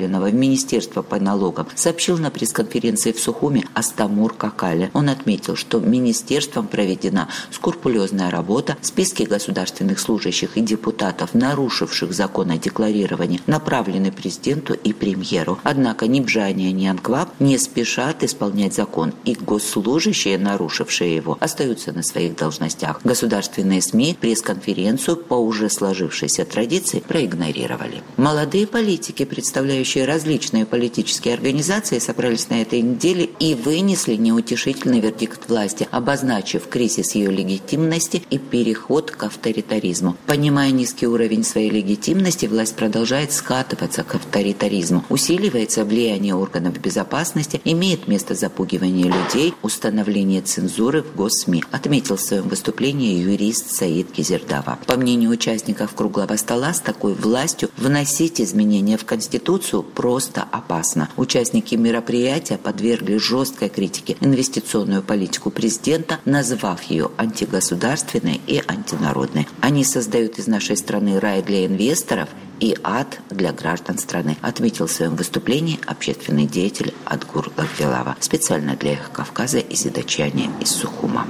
Министерства по налогам, сообщил на пресс-конференции в Сухуме Астамур Какаля. Он отметил, что министерством проведена скрупулезная работа, списки государственных служащих и депутатов, нарушивших закон о декларировании, направлены президенту и премьеру. Однако ни Бжания, ни Анкваб не спешат исполнять закон, и госслужащие, нарушившие его, остаются на своих должностях. Государственные СМИ пресс-конференцию по уже сложившейся традиции проигнорировали. Молодые политики, представляющие различные политические организации, собрались на этой неделе и вынесли неутешительный вердикт власти, обозначив кризис ее легитимности и переход к авторитаризму. Понимая низкий уровень своей легитимности, власть продолжает скатываться к авторитаризму. Усиливается влияние органов безопасности, имеет место запугивание людей, установление цензуры в госсми, отметил в своем выступлении юрист Саид Гизердава. По мнению участников круглого стола, с такой властью вносить изменения в Конституцию просто опасно. Участники мероприятия подвергли жесткой критике инвестиционную политику президента, назвав ее антигосударственной и антинародной. Они создают из нашей страны рай для инвесторов и ад для граждан страны, отметил в своем выступлении общественный деятель Адгур Лаквилава. Специально для «Эхо Кавказа» из Идачани, из Сухума.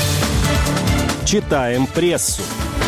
Читаем прессу.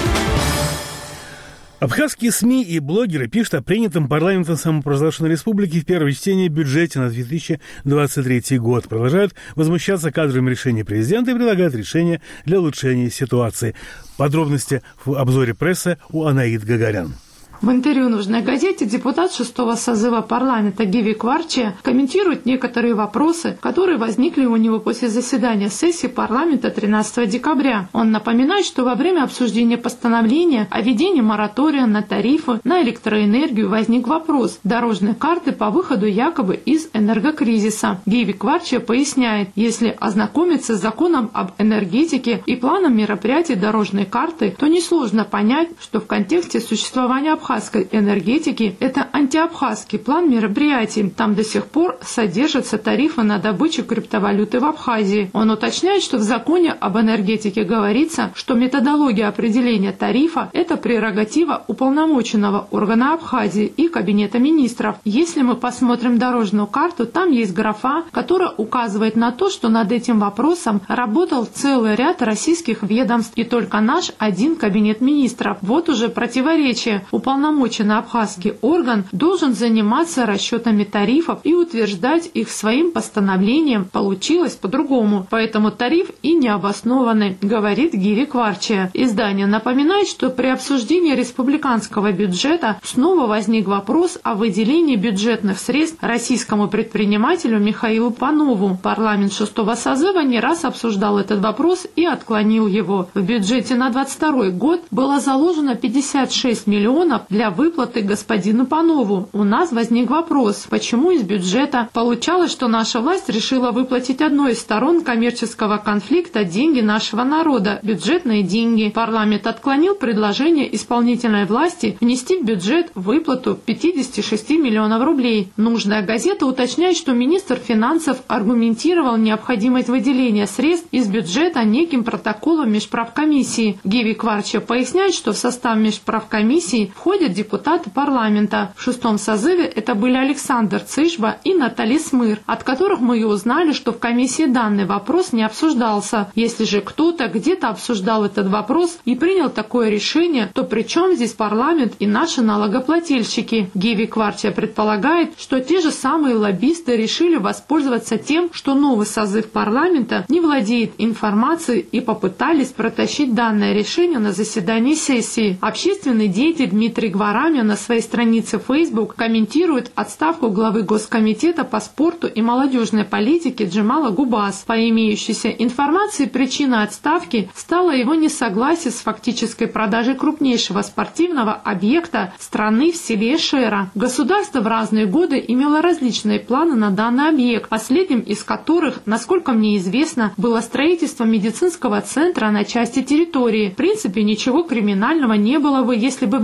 Абхазские СМИ и блогеры пишут о принятом парламентом самопровозглашенной республики в первом чтении бюджете на две тысячи двадцать третий год. Продолжают возмущаться кадровым решением президента и предлагают решения для улучшения ситуации. Подробности в обзоре прессы у Анаид Гагарян. В интервью «Нужной газете» депутат шестого созыва парламента Гиви Кварчия комментирует некоторые вопросы, которые возникли у него после заседания сессии парламента тринадцатого декабря. Он напоминает, что во время обсуждения постановления о введении моратория на тарифы на электроэнергию возник вопрос дорожной карты по выходу якобы из энергокризиса. Гиви Кварчия поясняет, если ознакомиться с законом об энергетике и планом мероприятий дорожной карты, то несложно понять, что в контексте существования Абхазии абхазской энергетики – это антиабхазский план мероприятий. Там до сих пор содержатся тарифы на добычу криптовалюты в Абхазии. Он уточняет, что в законе об энергетике говорится, что методология определения тарифа – это прерогатива уполномоченного органа Абхазии и Кабинета министров. Если мы посмотрим дорожную карту, там есть графа, которая указывает на то, что над этим вопросом работал целый ряд российских ведомств и только наш один Кабинет министров. Вот уже противоречие. Уполномоченный абхазский орган должен заниматься расчетами тарифов и утверждать их своим постановлением. Получилось по-другому. Поэтому тариф и необоснованный, говорит Гиви Кварчия. Издание напоминает, что при обсуждении республиканского бюджета снова возник вопрос о выделении бюджетных средств российскому предпринимателю Михаилу Панову. Парламент шестого созыва не раз обсуждал этот вопрос и отклонил его. В бюджете на двадцать второй год было заложено пятьдесят шесть миллионов для выплаты господину Панову. У нас возник вопрос, почему из бюджета получалось, что наша власть решила выплатить одной из сторон коммерческого конфликта деньги нашего народа, бюджетные деньги. Парламент отклонил предложение исполнительной власти внести в бюджет выплату пятьдесят шесть миллионов рублей. Нужная газета уточняет, что министр финансов аргументировал необходимость выделения средств из бюджета неким протоколом межправкомиссии. Гиви Кварчия поясняет, что в состав межправкомиссии входят депутаты парламента. В шестом созыве это были Александр Цышба и Наталья Смыр, от которых мы и узнали, что в комиссии данный вопрос не обсуждался. Если же кто-то где-то обсуждал этот вопрос и принял такое решение, то при чем здесь парламент и наши налогоплательщики? Гиви Кварчия предполагает, что те же самые лоббисты решили воспользоваться тем, что новый созыв парламента не владеет информацией и попытались протащить данное решение на заседании сессии. Общественный деятель Дмитрий Гварамя на своей странице в Facebook комментирует отставку главы Госкомитета по спорту и молодежной политике Джемала Губас. По имеющейся информации, причиной отставки стало его несогласие с фактической продажей крупнейшего спортивного объекта страны в селе Шера. Государство в разные годы имело различные планы на данный объект, последним из которых, насколько мне известно, было строительство медицинского центра на части территории. В принципе, ничего криминального не было бы, если бы в данном случае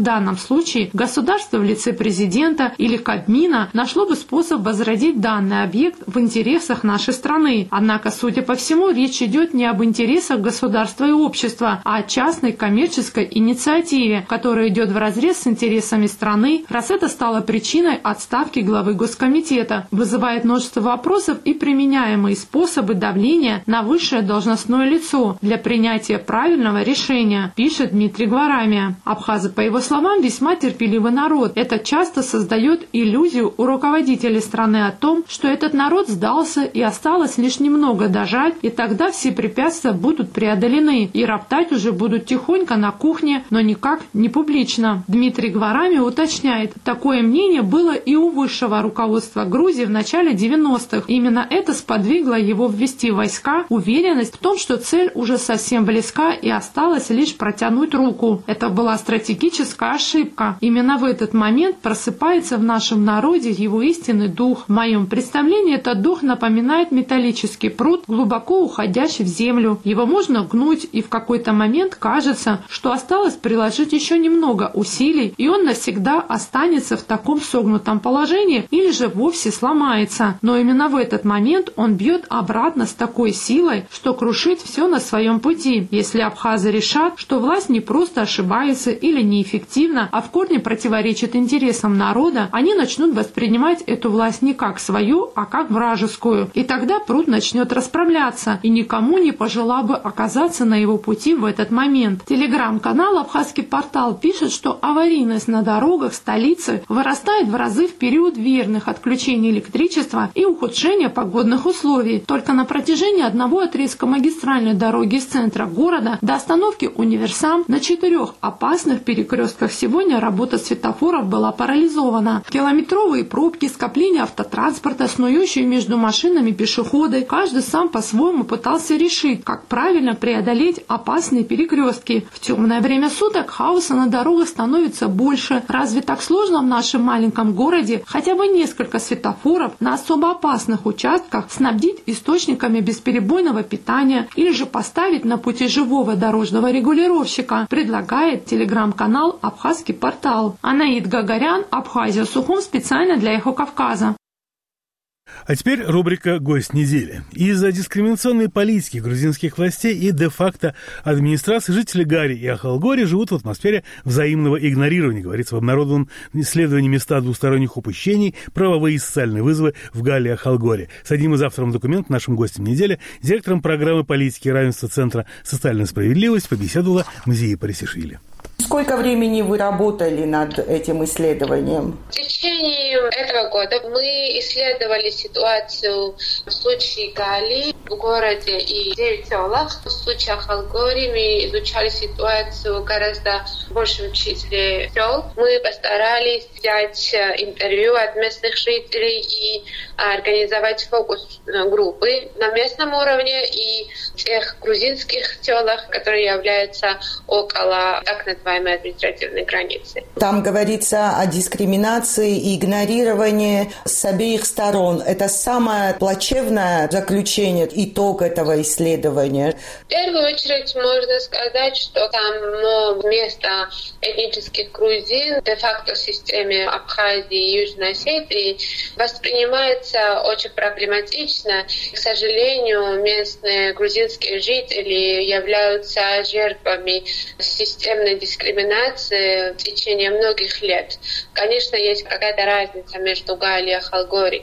случае государство в лице президента или Кабмина нашло бы способ возродить данный объект в интересах нашей страны. Однако, судя по всему, речь идет не об интересах государства и общества, а о частной коммерческой инициативе, которая идет вразрез с интересами страны, раз это стало причиной отставки главы Госкомитета, вызывает множество вопросов и применяемые способы давления на высшее должностное лицо для принятия правильного решения, пишет Дмитрий Гварамия. Абхазы, по его словам, весьма терпеливый народ. Это часто создает иллюзию у руководителей страны о том, что этот народ сдался и осталось лишь немного дожать, и тогда все препятствия будут преодолены, и роптать уже будут тихонько на кухне, но никак не публично. Дмитрий Гварамия уточняет, такое мнение было и у высшего руководства Грузии в начале девяностых. Именно это сподвигло его ввести в войска уверенность в том, что цель уже совсем близка и осталось лишь протянуть руку. Это была стратегическая ошибка. Именно в этот момент просыпается в нашем народе его истинный дух. В моем представлении этот дух напоминает металлический пруд, глубоко уходящий в землю. Его можно гнуть, и в какой-то момент кажется, что осталось приложить еще немного усилий, и он навсегда останется в таком согнутом положении или же вовсе сломается. Но именно в этот момент он бьет обратно с такой силой, что крушит все на своем пути. Если абхазы решат, что власть не просто ошибается или неэффективна, а в корне противоречит интересам народа, они начнут воспринимать эту власть не как свою, а как вражескую. И тогда пруд начнет расправляться, и никому не пожелал бы оказаться на его пути в этот момент. Телеграм-канал «Абхазский портал» пишет, что аварийность на дорогах столицы вырастает в разы в период верных отключений электричества и ухудшения погодных условий. Только на протяжении одного отрезка магистральной дороги из центра города до остановки «Универсам» на четырех опасных перекрестках сегодня работа светофоров была парализована. Километровые пробки, скопления автотранспорта, снующие между машинами пешеходы. Каждый сам по-своему пытался решить, как правильно преодолеть опасные перекрестки. В темное время суток хаоса на дорогах становится больше. Разве так сложно в нашем маленьком городе хотя бы несколько светофоров на особо опасных участках снабдить источниками бесперебойного питания или же поставить на пути живого дорожного регулировщика, предлагает телеграм-канал «Абхазский портал». Анаид Гагарян, Абхазия, Сухум, специально для Эхо Кавказа. А теперь рубрика «Гость недели». Из-за дискриминационной политики грузинских властей и де-факто администрации жители Гари и Ахалгори живут в атмосфере взаимного игнорирования, говорится в обнародованном исследовании места двусторонних упущений, правовые и социальные вызовы в Гале и Ахалгоре. С одним из авторов документа, нашим гостем недели, директором программы политики и равенства Центра «Социальная справедливость» побеседовала Мзия Парисишвили. Сколько времени вы работали над этим исследованием? В течение этого года мы исследовали ситуацию в случае Гали в городе и девять селах. В случае Ахалгори мы изучали ситуацию в гораздо большем числе сел. Мы постарались взять интервью от местных жителей и организовать фокус-группы на местном уровне и в тех грузинских селах, которые являются около так называемой административной границы. Там говорится о дискриминации и игнорировании с обеих сторон. Это самое плачевное заключение, итог этого исследования. В первую очередь можно сказать, что само место этнических грузин де-факто в системе Абхазии и Южной Осетии воспринимается очень проблематично. К сожалению, местные грузинские жители являются жертвами системной дискриминации в течение многих лет. Конечно, есть какая-то разница между Гали и Ахалгори,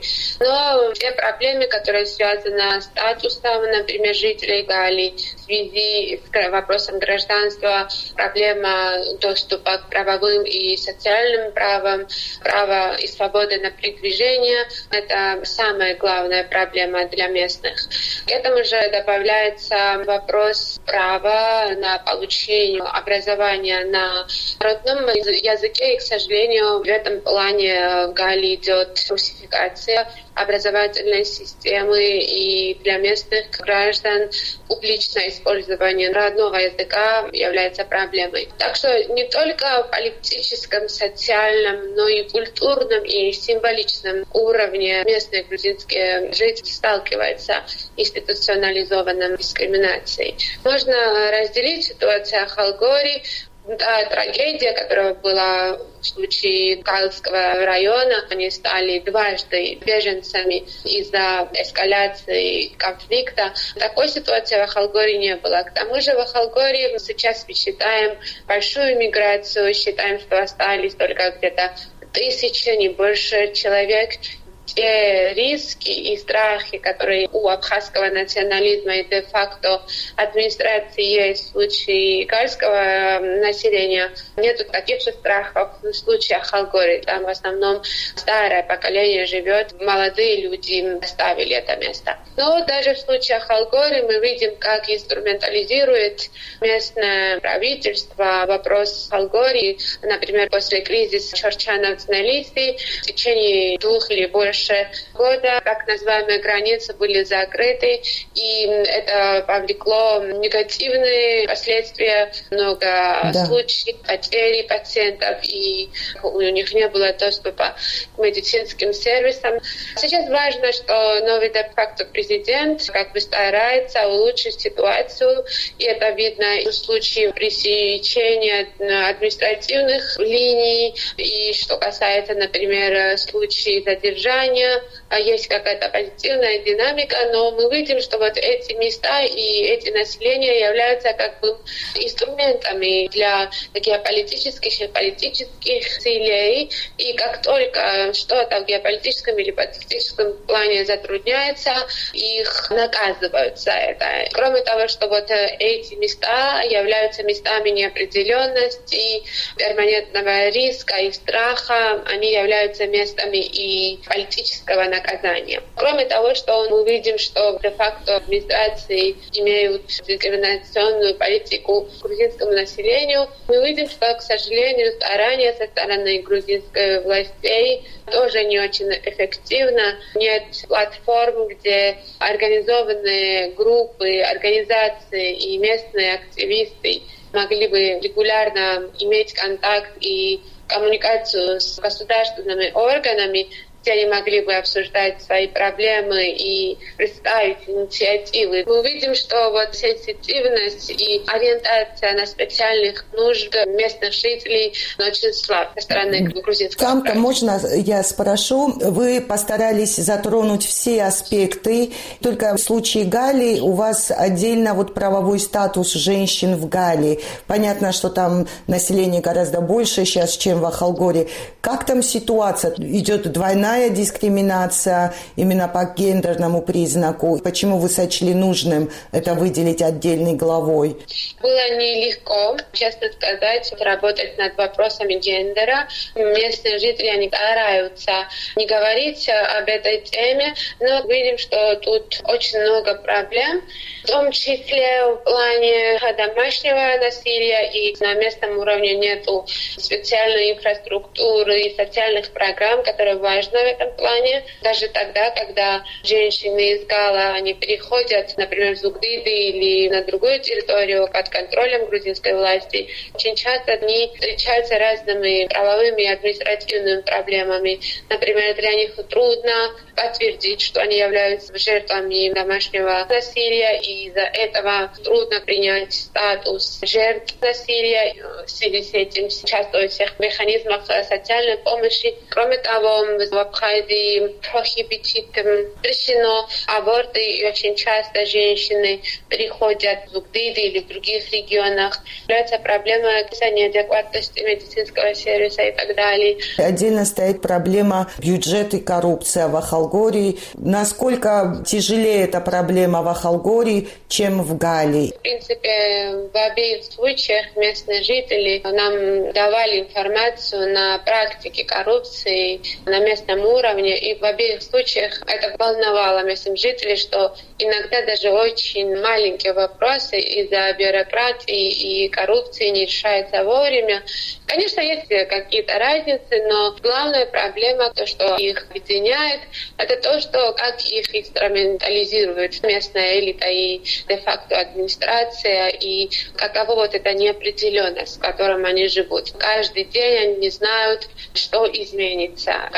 но те проблемы, которые связаны с статусом, например, жителей Гали в связи с вопросом гражданства, проблема доступа к правовым и социальным правам, право и свободы на передвижение — это самая главная проблема для местных. К этому же добавляется вопрос права на получение образования на родном языке, и, к сожалению, в этом плане в Гали идет русификация образовательной системы, и для местных граждан публичное использование родного языка является проблемой. Так что не только в политическом, социальном, но и культурном и символичном уровне местные грузинские жители сталкиваются с институционализованной дискриминацией. Можно разделить ситуацию Ахалгори. Та трагедия, которая была в случае Калского района, они стали дважды беженцами из-за эскалации конфликта. Такой ситуации в Ахалгоре не было. К тому же в Ахалгоре сейчас мы считаем большую миграцию, считаем, что остались только где-то тысячи, не больше человек. Те риски и страхи, которые у абхазского национализма и де-факто администрации есть в случае галского населения, нету таких же страхов в случае Ахалгоры. Там в основном старое поколение живет, молодые люди оставили это место. Но даже в случае Ахалгоры мы видим, как инструментализирует местное правительство вопрос Ахалгоры. Например, после кризиса Чорчановцнелиси в течение двух или больше года так называемые границы были закрыты, и это повлекло негативные последствия, много да. случаев потери пациентов, и у них не было доступа к медицинским сервисам. Сейчас важно, что новый де-факто президент как бы старается улучшить ситуацию, и это видно в случае пресечения административных линий, и что касается, например, случаев задержания, есть какая-то позитивная динамика, но мы видим, что вот эти места и эти населения являются как бы инструментами для геополитических и политических целей, и как только что-то в геополитическом или политическом плане затрудняется, их наказывают за это. Кроме того, что вот эти места являются местами неопределенности, перманентного риска и страха, они являются местами и политического наказания. Кроме того, что мы видим, что де-факто администрации имеют дискриминационную политику к грузинскому населению, мы видим, что, к сожалению, старания со стороны грузинской властей тоже не очень эффективно. Нет платформ, где организованные группы, организации и местные активисты могли бы регулярно иметь контакт и коммуникацию с государственными органами, где они могли бы обсуждать свои проблемы и представить инициативы. Мы увидим, что вот сенситивность и ориентация на специальных нужд местных жителей очень слаб со стороны грузинского Там-то правительства. можно я спрошу? Вы постарались затронуть все аспекты. Только в случае Гали у вас отдельно вот правовой статус женщин в Гали. Понятно, что там население гораздо больше сейчас, чем в Ахалгоре. Как там ситуация? Идет двойная дискриминация именно по гендерному признаку. Почему вы сочли нужным это выделить отдельной главой? Было нелегко, честно сказать, работать над вопросами гендера. Местные жители, они стараются не говорить об этой теме, но видим, что тут очень много проблем, в том числе в плане домашнего насилия, и на местном уровне нету специальной инфраструктуры и социальных программ, которые важны в этом плане. Даже тогда, когда женщины из Гала, они переходят, например, в Зугдиды или на другую территорию под контролем грузинской власти, очень часто они встречаются разными правовыми и административными проблемами. Например, для них трудно подтвердить, что они являются жертвами домашнего насилия, и из-за этого трудно принять статус жертв насилия. В связи с этим часто во всех механизмах социальной помощи. Кроме того, в Абхазии запрещено аборты, и очень часто женщины переходят в Зугдиды или в других регионах. Является проблема неадекватности медицинского сервиса и так далее. Отдельно стоит проблема бюджета и коррупция в Ахалгоре. Насколько тяжелее эта проблема в Ахалгоре, чем в Гали? В принципе, в обеих случаях местные жители нам давали информацию на практике коррупции на местном уровне, и в обеих случаях это волновало местных жителей, что иногда даже очень маленькие вопросы из-за бюрократии и коррупции не решаются вовремя. Конечно, есть какие-то разницы, но главная проблема, то, что их объединяет, это то, что как их инструментализирует местная элита и де-факто администрация, и каково вот эта неопределенность, в которой они живут. Каждый день они не знают, что изменится. Конечно,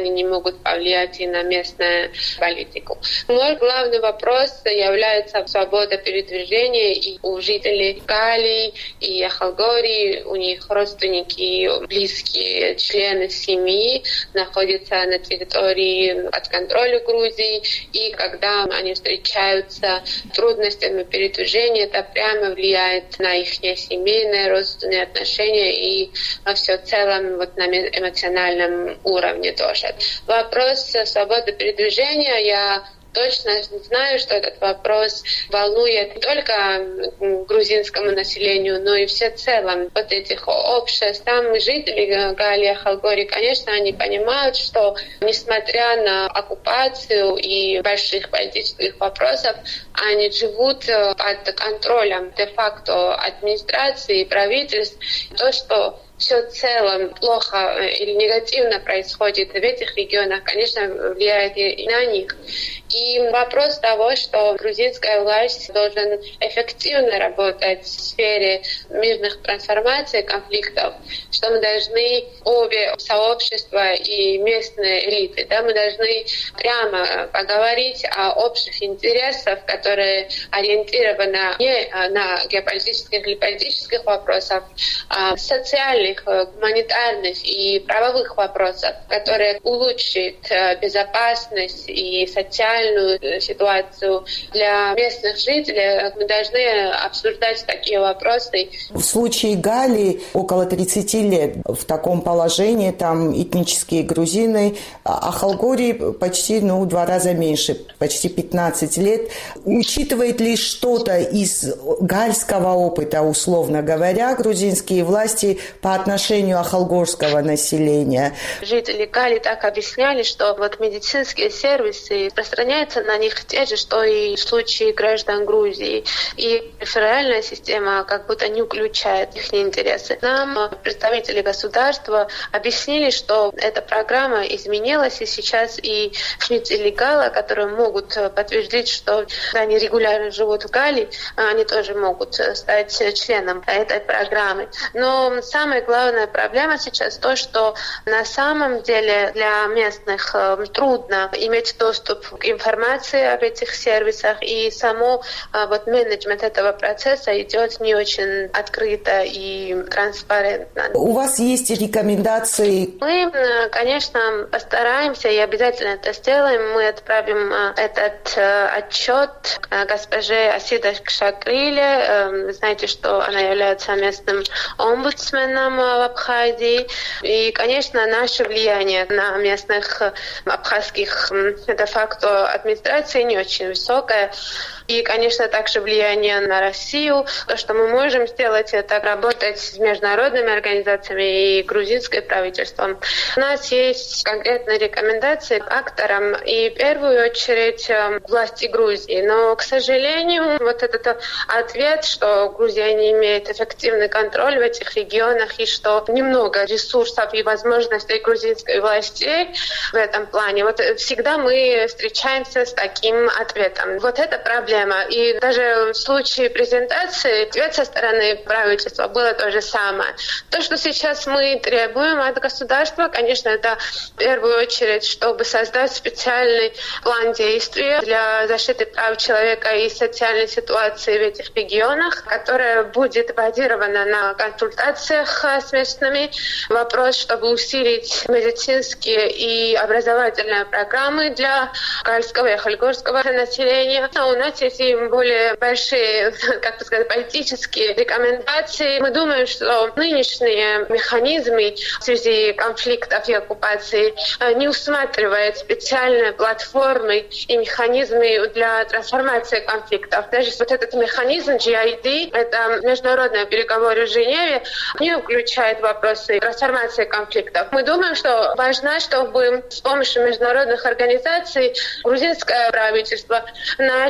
они не могут повлиять и на местную политику. Мой главный вопрос является свобода передвижения, и у жителей Гали и Ахалгории, у них родственники, близкие члены семьи находятся на территории под контролем Грузии, и когда они встречаются с трудностями передвижения, это прямо влияет на их семейные, родственные отношения и во все целом вот на эмоциональном уровне тоже. Вопрос свободы передвижения, я точно знаю, что этот вопрос волнует не только грузинскому населению, но и все целом вот этих обществ. Там жители Гали и Ахалгории, конечно, они понимают, что несмотря на оккупацию и больших политических вопросов, они живут под контролем де-факто администрации и правительств. То, что все в целом плохо или негативно происходит в этих регионах, конечно, влияет и на них. И вопрос того, что грузинская власть должен эффективно работать в сфере мирных трансформаций, конфликтов, что мы должны обе сообщества и местные элиты, да, мы должны прямо поговорить о общих интересах, которые ориентированы не на геополитических или политических вопросах, а социальных, гуманитарных и правовых вопросов, которые улучшат безопасность и социальную ситуацию для местных жителей. Мы должны обсуждать такие вопросы. В случае Гали около тридцати лет в таком положении, там этнические грузины, а Ахалгории почти ну, в два раза меньше, почти пятнадцать лет. Учитывает ли что-то из гальского опыта, условно говоря, грузинские власти по отношению ахалгорского населения? Жители Гали так объясняли, что вот медицинские сервисы распространяются на них те же, что и в случае граждан Грузии. И реферальная система как будто не включает их интересы. Нам представители государства объяснили, что эта программа изменилась, и сейчас и жители Гала, которые могут подтвердить, что они регулярно живут в Гали, они тоже могут стать членом этой программы. Но самое главная проблема сейчас то, что на самом деле для местных трудно иметь доступ к информации об этих сервисах, и само вот менеджмент этого процесса идет не очень открыто и транспарентно. У вас есть рекомендации? Мы, конечно, постараемся и обязательно это сделаем. Мы отправим этот отчет госпоже Асида Кшакриле. Вы знаете, что она является местным омбудсменом в Абхазии. И, конечно, наше влияние на местных абхазских де-факто администрации не очень высокое. И, конечно, также влияние на Россию. То, что мы можем сделать, это работать с международными организациями и грузинским правительством. У нас есть конкретные рекомендации к акторам и, в первую очередь, власти Грузии. Но, к сожалению, вот этот ответ, что Грузия не имеет эффективный контроль в этих регионах и что немного ресурсов и возможностей грузинской власти в этом плане, вот всегда мы встречаемся с таким ответом. Вот это проблема. И даже в случае презентации ответ со стороны правительства было то же самое. То, что сейчас мы требуем от государства, конечно, это в первую очередь, чтобы создать специальный план действий для защиты прав человека и социальной ситуации в этих регионах, которая будет базирована на консультациях с местными. Вопрос, чтобы усилить медицинские и образовательные программы для гальского и ахалгорского населения. А у нас есть и более большие, как бы сказать, политические рекомендации. Мы думаем, что нынешние механизмы в связи конфликтов и оккупации не усматривают специальные платформы и механизмы для трансформации конфликтов. Даже вот этот механизм джи ай ди, это международные переговоры в Женеве, не включает вопросы трансформации конфликтов. Мы думаем, что важно, чтобы с помощью международных организаций грузинское правительство начало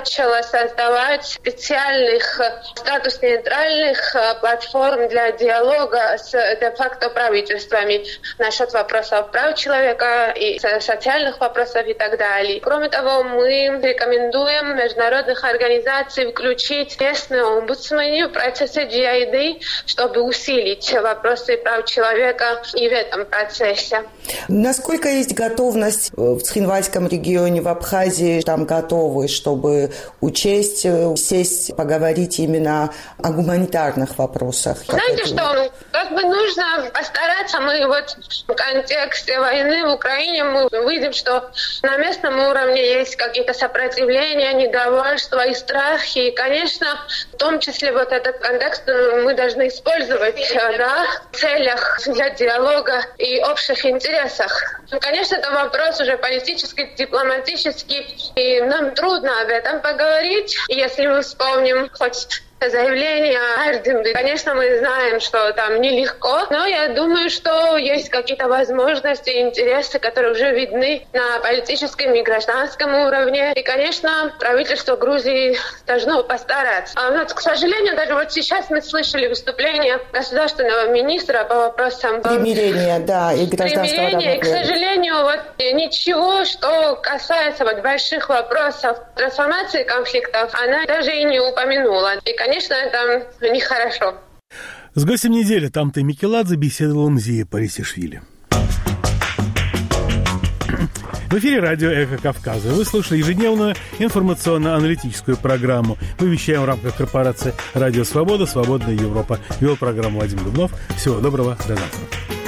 создавать специальных статус-нейтральных платформ для диалога с де-факто правительствами насчет вопросов прав человека и социальных вопросов и так далее. Кроме того, мы рекомендуем международных организаций включить местную омбудсмению в процессе джи ай ди, чтобы усилить вопросы прав человека и в этом процессе. Насколько есть готовность в Цхинвальском регионе, в Абхазии, там готовы, чтобы учесть, сесть, поговорить именно о гуманитарных вопросах? Знаете что, как бы нужно постараться, мы вот в контексте войны в Украине мы видим, что на местном уровне есть какие-то сопротивления, недовольство и страхи. И, конечно, в том числе вот этот контекст мы должны использовать, да, в целях для диалога и общих интересах. Конечно, это вопрос уже политический, дипломатический, и нам трудно об этом поговорить. Если мы вспомним хоть заявление Ардемды, конечно, мы знаем, что там нелегко, но я думаю, что есть какие-то возможности и интересы, которые уже видны на политическом и гражданском уровне. И, конечно, правительство Грузии должно постараться. А, но, к сожалению, даже вот сейчас мы слышали выступление государственного министра по вопросам примирения, да, и гражданского примирения. И, к сожалению, вот ничего, что касается вот больших вопросов трансформации конфликтов, она даже и не упомянула. И, конечно, это нехорошо. С гостем недели Тамте Микеладзе беседовал Мзия Парисишвили. В эфире радио «Эхо Кавказа». Вы слушали ежедневную информационно-аналитическую программу. Мы вещаем в рамках корпорации «Радио Свобода», «Свободная Европа». Вел программу Владимир Дубнов. Всего доброго, до завтра.